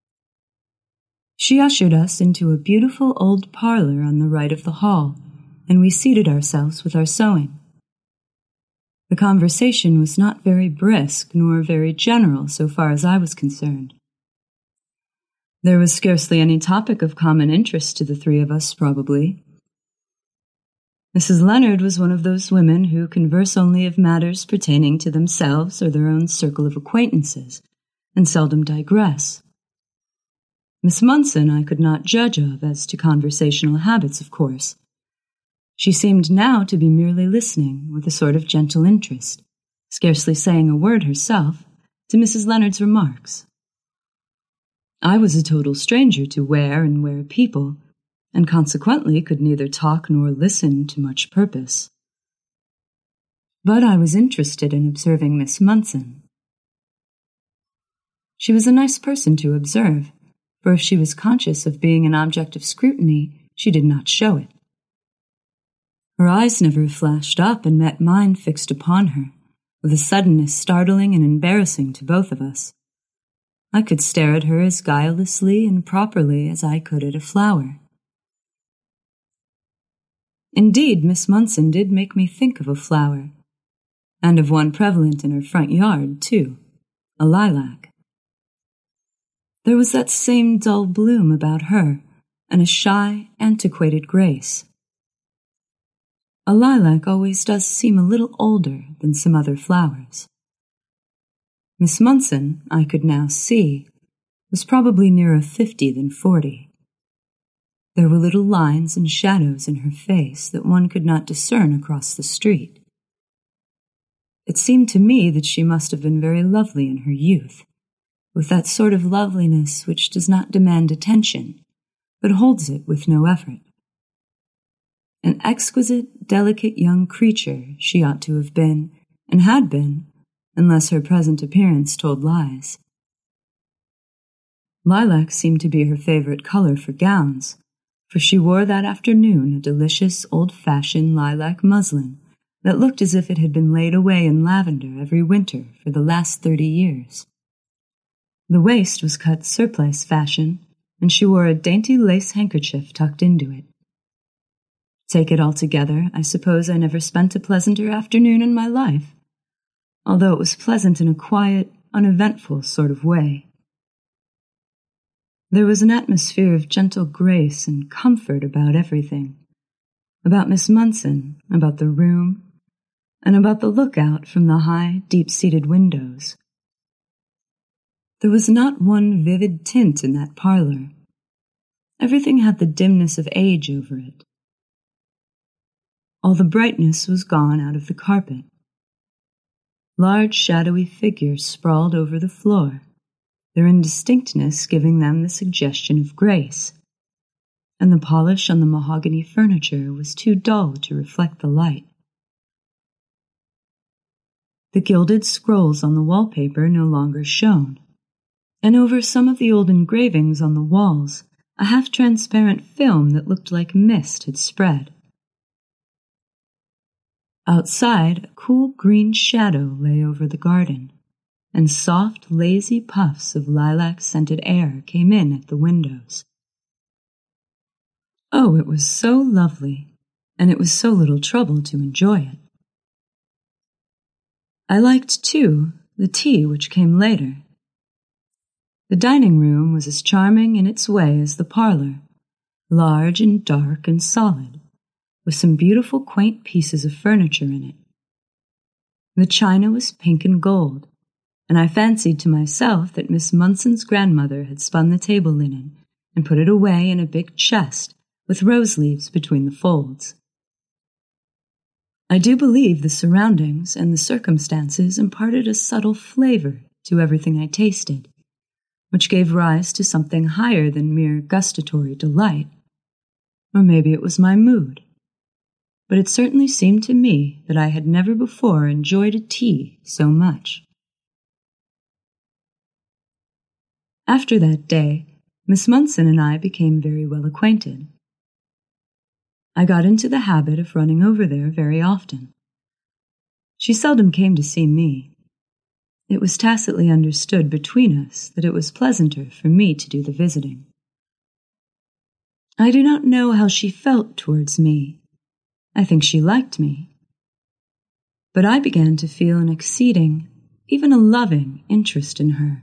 She ushered us into a beautiful old parlor on the right of the hall, and we seated ourselves with our sewing. The conversation was not very brisk nor very general so far as I was concerned. There was scarcely any topic of common interest to the three of us, probably. Missus Leonard was one of those women who converse only of matters pertaining to themselves or their own circle of acquaintances, and seldom digress. Miss Munson I could not judge of as to conversational habits, of course. She seemed now to be merely listening with a sort of gentle interest, scarcely saying a word herself, to Missus Leonard's remarks. I was a total stranger to Ware and Ware people, and consequently could neither talk nor listen to much purpose. But I was interested in observing Miss Munson. She was a nice person to observe, for if she was conscious of being an object of scrutiny, she did not show it. Her eyes never flashed up and met mine fixed upon her, with a suddenness startling and embarrassing to both of us. I could stare at her as guilelessly and properly as I could at a flower. Indeed, Miss Munson did make me think of a flower, and of one prevalent in her front yard, too, a lilac. There was that same dull bloom about her, and a shy, antiquated grace. A lilac always does seem a little older than some other flowers. Miss Munson, I could now see, was probably nearer fifty than forty. There were little lines and shadows in her face that one could not discern across the street. It seemed to me that she must have been very lovely in her youth, with that sort of loveliness which does not demand attention, but holds it with no effort. An exquisite, delicate young creature she ought to have been, and had been, unless her present appearance told lies. Lilac seemed to be her favorite color for gowns, for she wore that afternoon a delicious old-fashioned lilac muslin that looked as if it had been laid away in lavender every winter for the last thirty years. The waist was cut surplice fashion, and she wore a dainty lace handkerchief tucked into it. Take it all together, I suppose I never spent a pleasanter afternoon in my life, although it was pleasant in a quiet, uneventful sort of way. There was an atmosphere of gentle grace and comfort about everything, about Miss Munson, about the room, and about the lookout from the high, deep-seated windows. There was not one vivid tint in that parlor. Everything had the dimness of age over it. All the brightness was gone out of the carpet. Large, shadowy figures sprawled over the floor, their indistinctness giving them the suggestion of grace, and the polish on the mahogany furniture was too dull to reflect the light. The gilded scrolls on the wallpaper no longer shone, and over some of the old engravings on the walls a half-transparent film that looked like mist had spread. Outside, a cool green shadow lay over the garden, and soft, lazy puffs of lilac-scented air came in at the windows. Oh, it was so lovely, and it was so little trouble to enjoy it. I liked, too, the tea which came later. The dining room was as charming in its way as the parlor, large and dark and solid, with some beautiful quaint pieces of furniture in it. The china was pink and gold, and I fancied to myself that Miss Munson's grandmother had spun the table linen and put it away in a big chest with rose leaves between the folds. I do believe the surroundings and the circumstances imparted a subtle flavor to everything I tasted, which gave rise to something higher than mere gustatory delight. Or maybe it was my mood. But it certainly seemed to me that I had never before enjoyed a tea so much. After that day, Miss Munson and I became very well acquainted. I got into the habit of running over there very often. She seldom came to see me. It was tacitly understood between us that it was pleasanter for me to do the visiting. I do not know how she felt towards me. I think she liked me. But I began to feel an exceeding, even a loving, interest in her.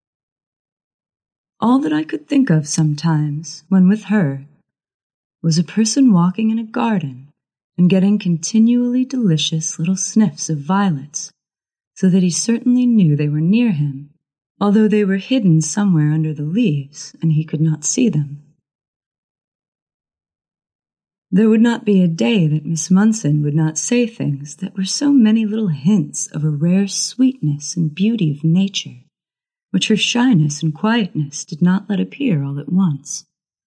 All that I could think of sometimes, when with her, was a person walking in a garden and getting continually delicious little sniffs of violets, so that he certainly knew they were near him, although they were hidden somewhere under the leaves and he could not see them. There would not be a day that Miss Munson would not say things that were so many little hints of a rare sweetness and beauty of nature, which her shyness and quietness did not let appear all at once.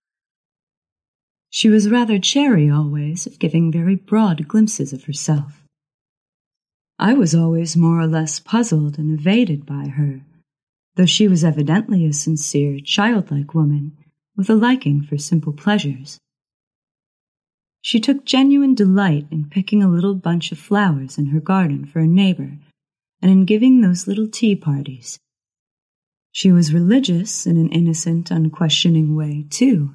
She was rather chary always of giving very broad glimpses of herself. I was always more or less puzzled and evaded by her, though she was evidently a sincere, childlike woman with a liking for simple pleasures. She took genuine delight in picking a little bunch of flowers in her garden for a neighbor, and in giving those little tea parties. She was religious in an innocent, unquestioning way, too.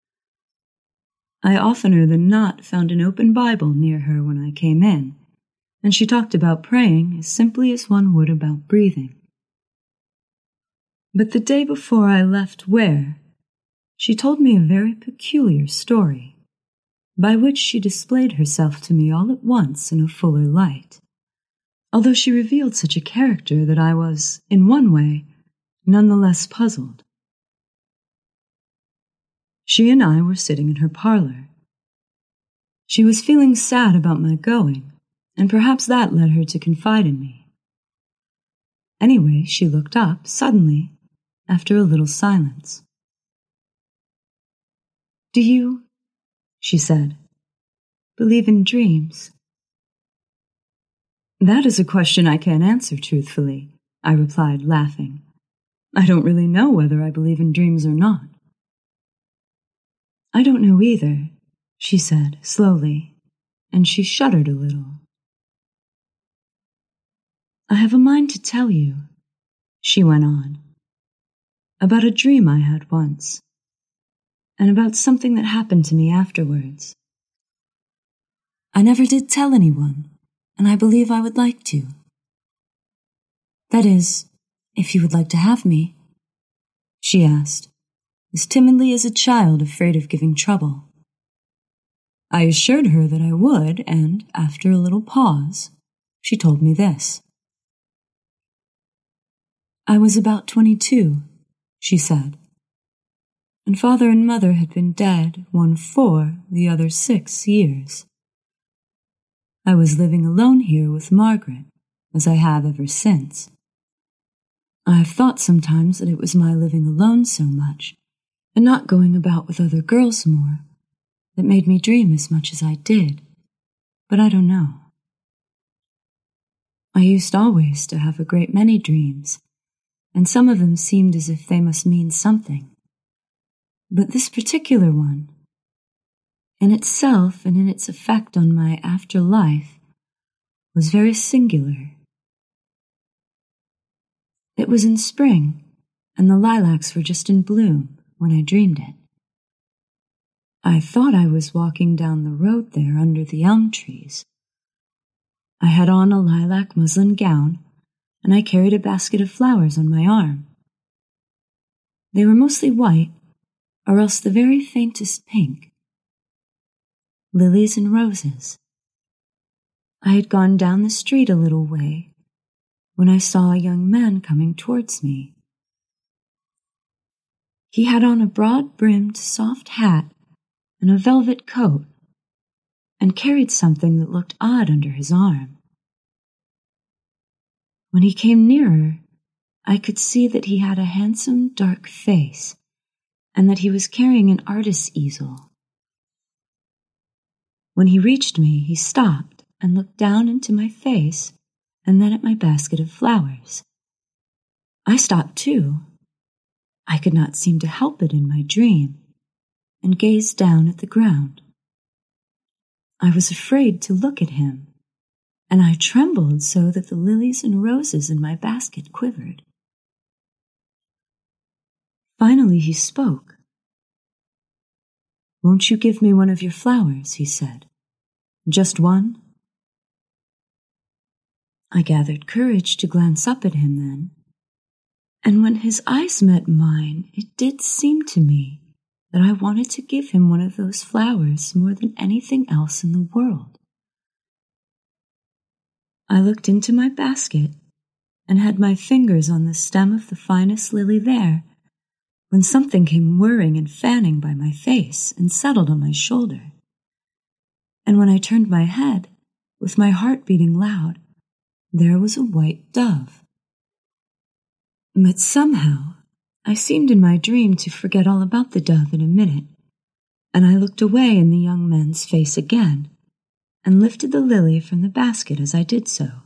I oftener than not found an open Bible near her when I came in, and she talked about praying as simply as one would about breathing. But the day before I left Ware, she told me a very peculiar story, by which she displayed herself to me all at once in a fuller light, although she revealed such a character that I was, in one way, none the less puzzled. She and I were sitting in her parlor. She was feeling sad about my going, and perhaps that led her to confide in me. Anyway, she looked up, suddenly, after a little silence. "Do you," she said, "believe in dreams?" "That is a question I can't answer truthfully," I replied, laughing. "I don't really know whether I believe in dreams or not." "I don't know either," she said slowly, and she shuddered a little. "I have a mind to tell you," she went on, "about a dream I had once, and about something that happened to me afterwards. I never did tell anyone, and I believe I would like to. That is, if you would like to have me," she asked, as timidly as a child afraid of giving trouble. I assured her that I would, and, after a little pause, she told me this. "I was about twenty-two, she said, and father and mother had been dead, one four, the other six years. I was living alone here with Margaret, as I have ever since. I have thought sometimes that it was my living alone so much, and not going about with other girls more, that made me dream as much as I did, but I don't know. I used always to have a great many dreams, and some of them seemed as if they must mean something. But this particular one, in itself and in its effect on my afterlife, was very singular. It was in spring, and the lilacs were just in bloom when I dreamed it. I thought I was walking down the road there under the elm trees. I had on a lilac muslin gown, and I carried a basket of flowers on my arm. They were mostly white, or else the very faintest pink. Lilies and roses. I had gone down the street a little way when I saw a young man coming towards me. He had on a broad-brimmed soft hat and a velvet coat, and carried something that looked odd under his arm. When he came nearer, I could see that he had a handsome, dark face, and that he was carrying an artist's easel. When he reached me, he stopped and looked down into my face and then at my basket of flowers. I stopped too. I could not seem to help it in my dream, and gazed down at the ground. I was afraid to look at him, and I trembled so that the lilies and roses in my basket quivered. Finally he spoke. "Won't you give me one of your flowers?" he said. "Just one?" I gathered courage to glance up at him then, and when his eyes met mine, it did seem to me that I wanted to give him one of those flowers more than anything else in the world. I looked into my basket and had my fingers on the stem of the finest lily there, when something came whirring and fanning by my face and settled on my shoulder. And when I turned my head, with my heart beating loud, there was a white dove. But somehow, I seemed in my dream to forget all about the dove in a minute, and I looked away in the young man's face again, and lifted the lily from the basket as I did so.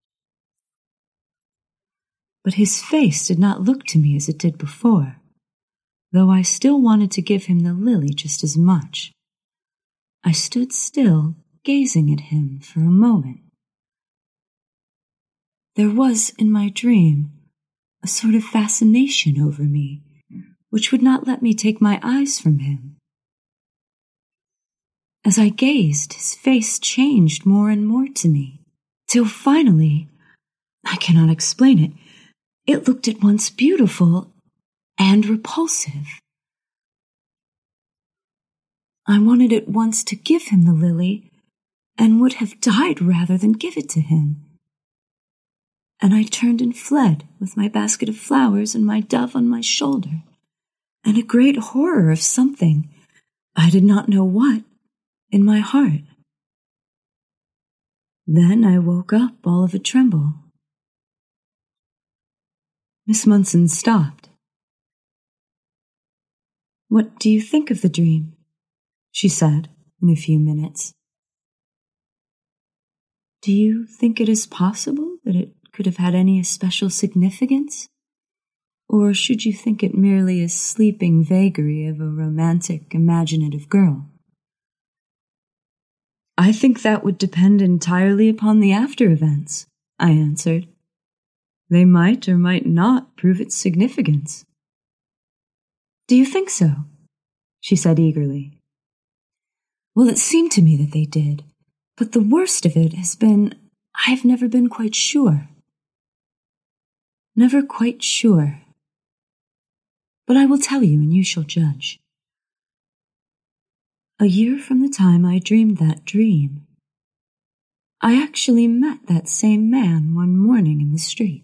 But his face did not look to me as it did before, though I still wanted to give him the lily just as much. I stood still, gazing at him for a moment. There was, in my dream, a sort of fascination over me, which would not let me take my eyes from him. As I gazed, his face changed more and more to me, till finally, I cannot explain it, it looked at once beautiful and repulsive. I wanted at once to give him the lily, and would have died rather than give it to him. And I turned and fled with my basket of flowers and my dove on my shoulder, and a great horror of something, I did not know what, in my heart. Then I woke up all of a tremble. Miss Munson stopped. "What do you think of the dream?" she said in a few minutes. "Do you think it is possible that it could have had any especial significance? Or should you think it merely a sleeping vagary of a romantic, imaginative girl?" "I think that would depend entirely upon the after events," I answered. "They might or might not prove its significance." "Do you think so?" she said eagerly. "Well, it seemed to me that they did, but the worst of it has been I have never been quite sure. Never quite sure. But I will tell you, and you shall judge. A year from the time I dreamed that dream, I actually met that same man one morning in the street.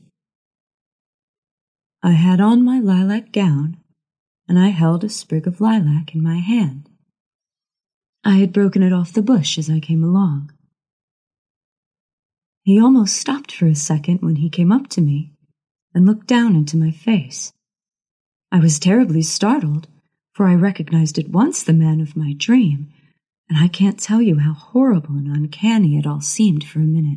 I had on my lilac gown, and I held a sprig of lilac in my hand. I had broken it off the bush as I came along. He almost stopped for a second when he came up to me and looked down into my face. I was terribly startled, for I recognized at once the man of my dream, and I can't tell you how horrible and uncanny it all seemed for a minute.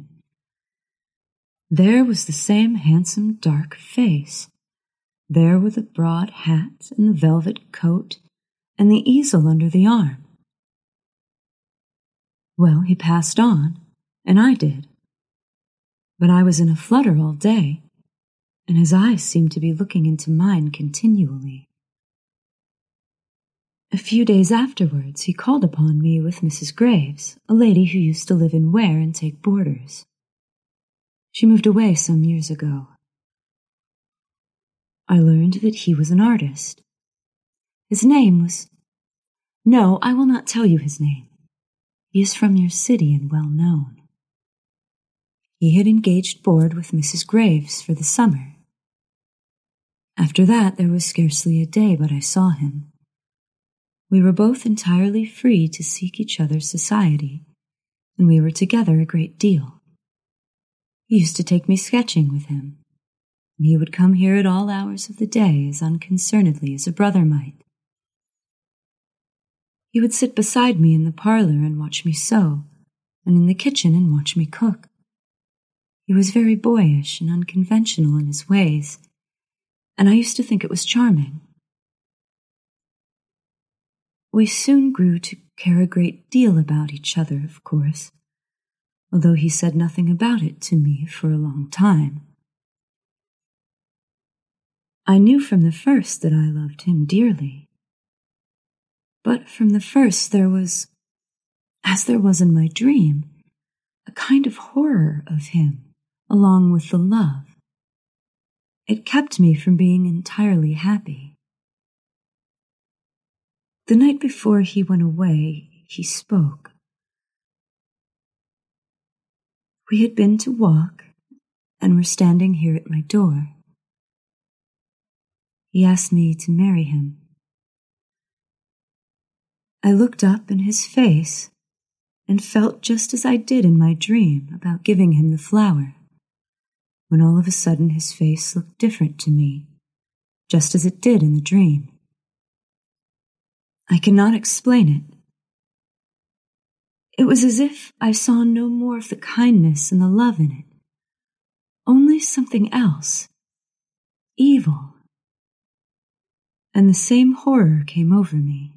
There was the same handsome dark face. There were the broad hat and the velvet coat and the easel under the arm. Well, he passed on, and I did. But I was in a flutter all day, and his eyes seemed to be looking into mine continually. A few days afterwards, he called upon me with Missus Graves, a lady who used to live in Ware and take boarders. She moved away some years ago. I learned that he was an artist. His name was... No, I will not tell you his name. He is from your city and well known. He had engaged board with Missus Graves for the summer. After that, there was scarcely a day but I saw him. We were both entirely free to seek each other's society, and we were together a great deal. He used to take me sketching with him, and he would come here at all hours of the day as unconcernedly as a brother might. He would sit beside me in the parlor and watch me sew, and in the kitchen and watch me cook. He was very boyish and unconventional in his ways, and I used to think it was charming. We soon grew to care a great deal about each other, of course, although he said nothing about it to me for a long time. I knew from the first that I loved him dearly. But from the first there was, as there was in my dream, a kind of horror of him, along with the love. It kept me from being entirely happy. The night before he went away, he spoke. We had been to walk, and were standing here at my door. He asked me to marry him. I looked up in his face and felt just as I did in my dream about giving him the flower, when all of a sudden his face looked different to me, just as it did in the dream. I cannot explain it. It was as if I saw no more of the kindness and the love in it, only something else, evil. And the same horror came over me.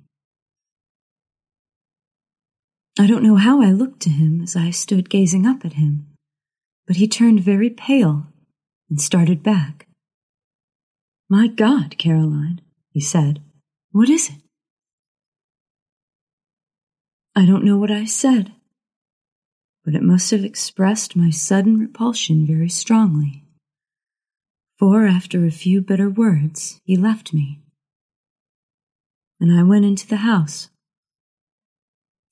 I don't know how I looked to him as I stood gazing up at him, but he turned very pale and started back. "My God, Caroline," he said, "what is it?" I don't know what I said, but it must have expressed my sudden repulsion very strongly, for after a few bitter words he left me, and I went into the house.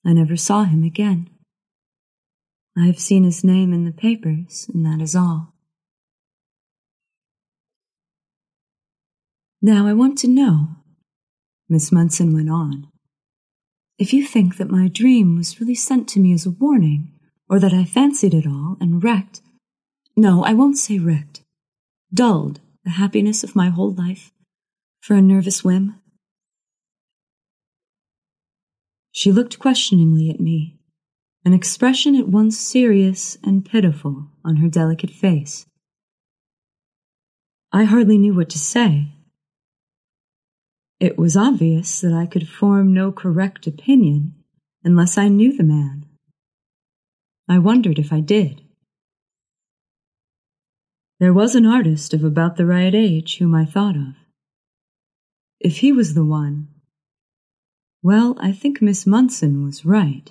I never saw him again. I have seen his name in the papers, and that is all. Now I want to know, Miss Munson went on, if you think that my dream was really sent to me as a warning, or that I fancied it all and wrecked, no, I won't say wrecked, dulled the happiness of my whole life for a nervous whim. She looked questioningly at me, an expression at once serious and pitiful on her delicate face. I hardly knew what to say. It was obvious that I could form no correct opinion unless I knew the man. I wondered if I did. There was an artist of about the right age whom I thought of. If he was the one, well, I think Miss Munson was right.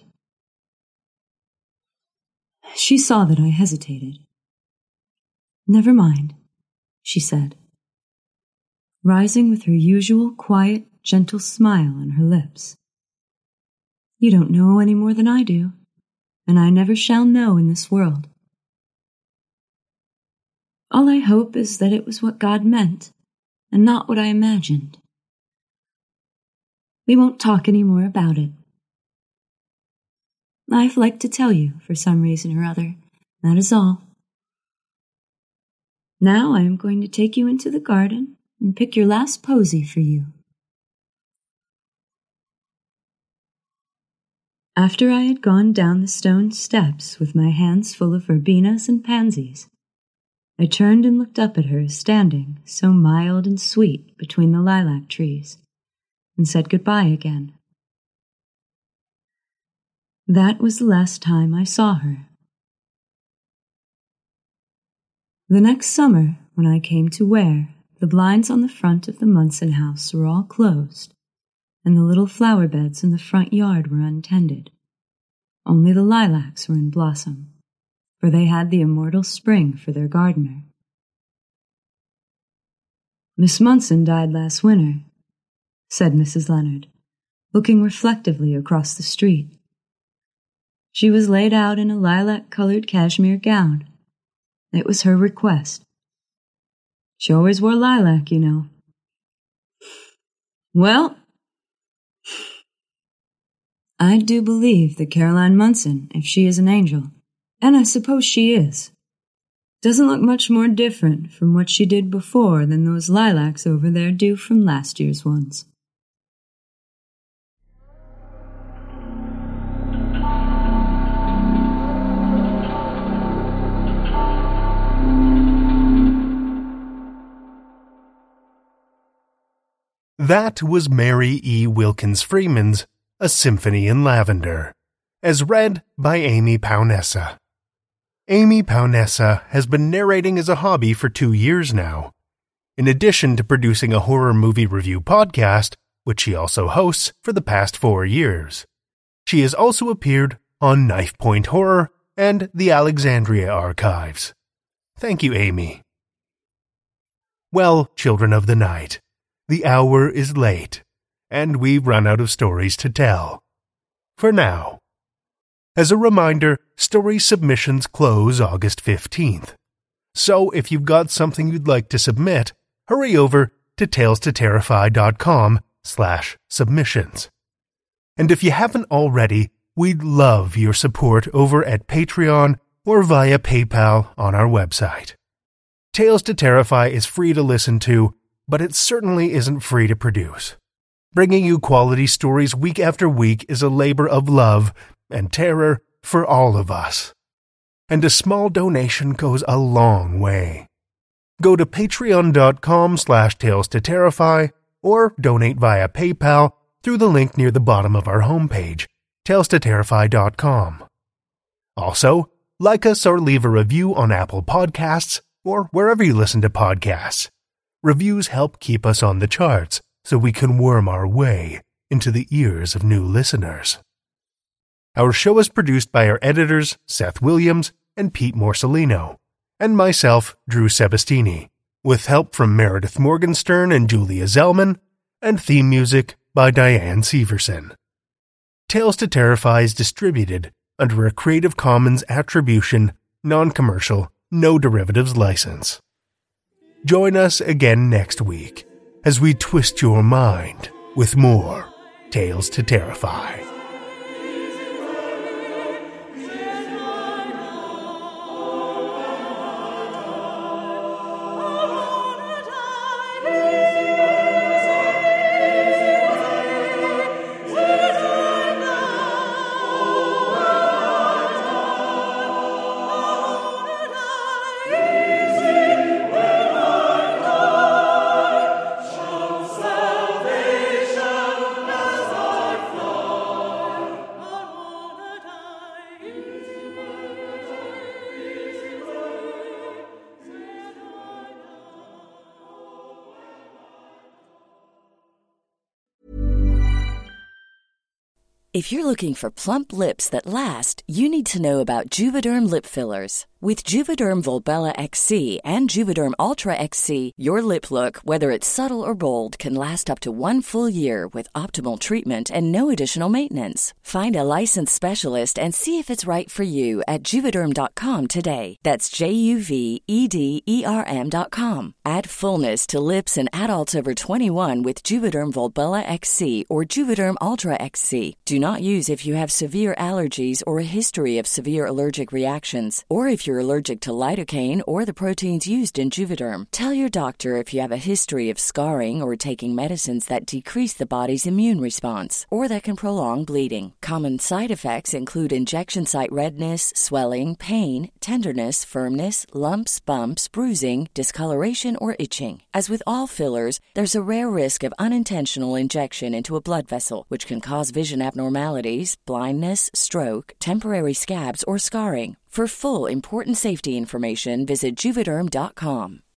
She saw that I hesitated. Never mind, she said, rising with her usual quiet, gentle smile on her lips. You don't know any more than I do, and I never shall know in this world. All I hope is that it was what God meant, and not what I imagined. We won't talk any more about it. I've liked to tell you for some reason or other, that is all. Now I am going to take you into the garden and pick your last posy for you. After I had gone down the stone steps with my hands full of verbenas and pansies, I turned and looked up at her standing so mild and sweet between the lilac trees, and said goodbye again. That was the last time I saw her. The next summer, when I came to Ware, the blinds on the front of the Munson house were all closed, and the little flower beds in the front yard were untended. Only the lilacs were in blossom, for they had the immortal spring for their gardener. Miss Munson died last winter, said Missus Leonard, looking reflectively across the street. She was laid out in a lilac-colored cashmere gown. It was her request. She always wore lilac, you know. Well, I do believe that Caroline Munson, if she is an angel, and I suppose she is, doesn't look much more different from what she did before than those lilacs over there do from last year's ones.
That was Mary E. Wilkins Freeman's A Symphony in Lavender, as read by Amy Paonessa. Amy Paonessa has been narrating as a hobby for two years now. In addition to producing a horror movie review podcast, which she also hosts for the past four years. She has also appeared on Knife Point Horror and the Alexandria Archives. Thank you, Amy. Well, children of the night, the hour is late, and we've run out of stories to tell. For now. As a reminder, story submissions close August fifteenth. So if you've got something you'd like to submit, hurry over to tales to terrify dot com slash submissions. And if you haven't already, we'd love your support over at Patreon or via PayPal on our website. Tales to Terrify is free to listen to, but it certainly isn't free to produce. Bringing you quality stories week after week is a labor of love and terror for all of us. And a small donation goes a long way. Go to patreon.com slash tales to terrify or donate via PayPal through the link near the bottom of our homepage, tales to terrify dot com. Also, like us or leave a review on Apple Podcasts or wherever you listen to podcasts. Reviews help keep us on the charts so we can worm our way into the ears of new listeners. Our show is produced by our editors, Seth Williams and Pete Morcellino, and myself, Drew Sebastini, with help from Meredith Morgenstern and Julia Zellman, and theme music by Diane Severson. Tales to Terrify is distributed under a Creative Commons Attribution, Non-Commercial, No Derivatives license. Join us again next week as we twist your mind with more Tales to Terrify.
If you're looking for plump lips that last, you need to know about Juvederm lip fillers. With Juvederm Volbella X C and Juvederm Ultra X C, your lip look, whether it's subtle or bold, can last up to one full year with optimal treatment and no additional maintenance. Find a licensed specialist and see if it's right for you at Juvederm dot com today. That's J U V E D E R M dot com. Add fullness to lips in adults over twenty-one with Juvederm Volbella X C or Juvederm Ultra X C. Do not use if you have severe allergies or a history of severe allergic reactions, or if you're allergic to lidocaine or the proteins used in Juvederm. Tell your doctor if you have a history of scarring or taking medicines that decrease the body's immune response or that can prolong bleeding. Common side effects include injection site redness, swelling, pain, tenderness, firmness, lumps, bumps, bruising, discoloration, or itching. As with all fillers, there's a rare risk of unintentional injection into a blood vessel, which can cause vision abnormalities, blindness, stroke, temporary scabs, or scarring. For full, important safety information, visit Juvederm dot com.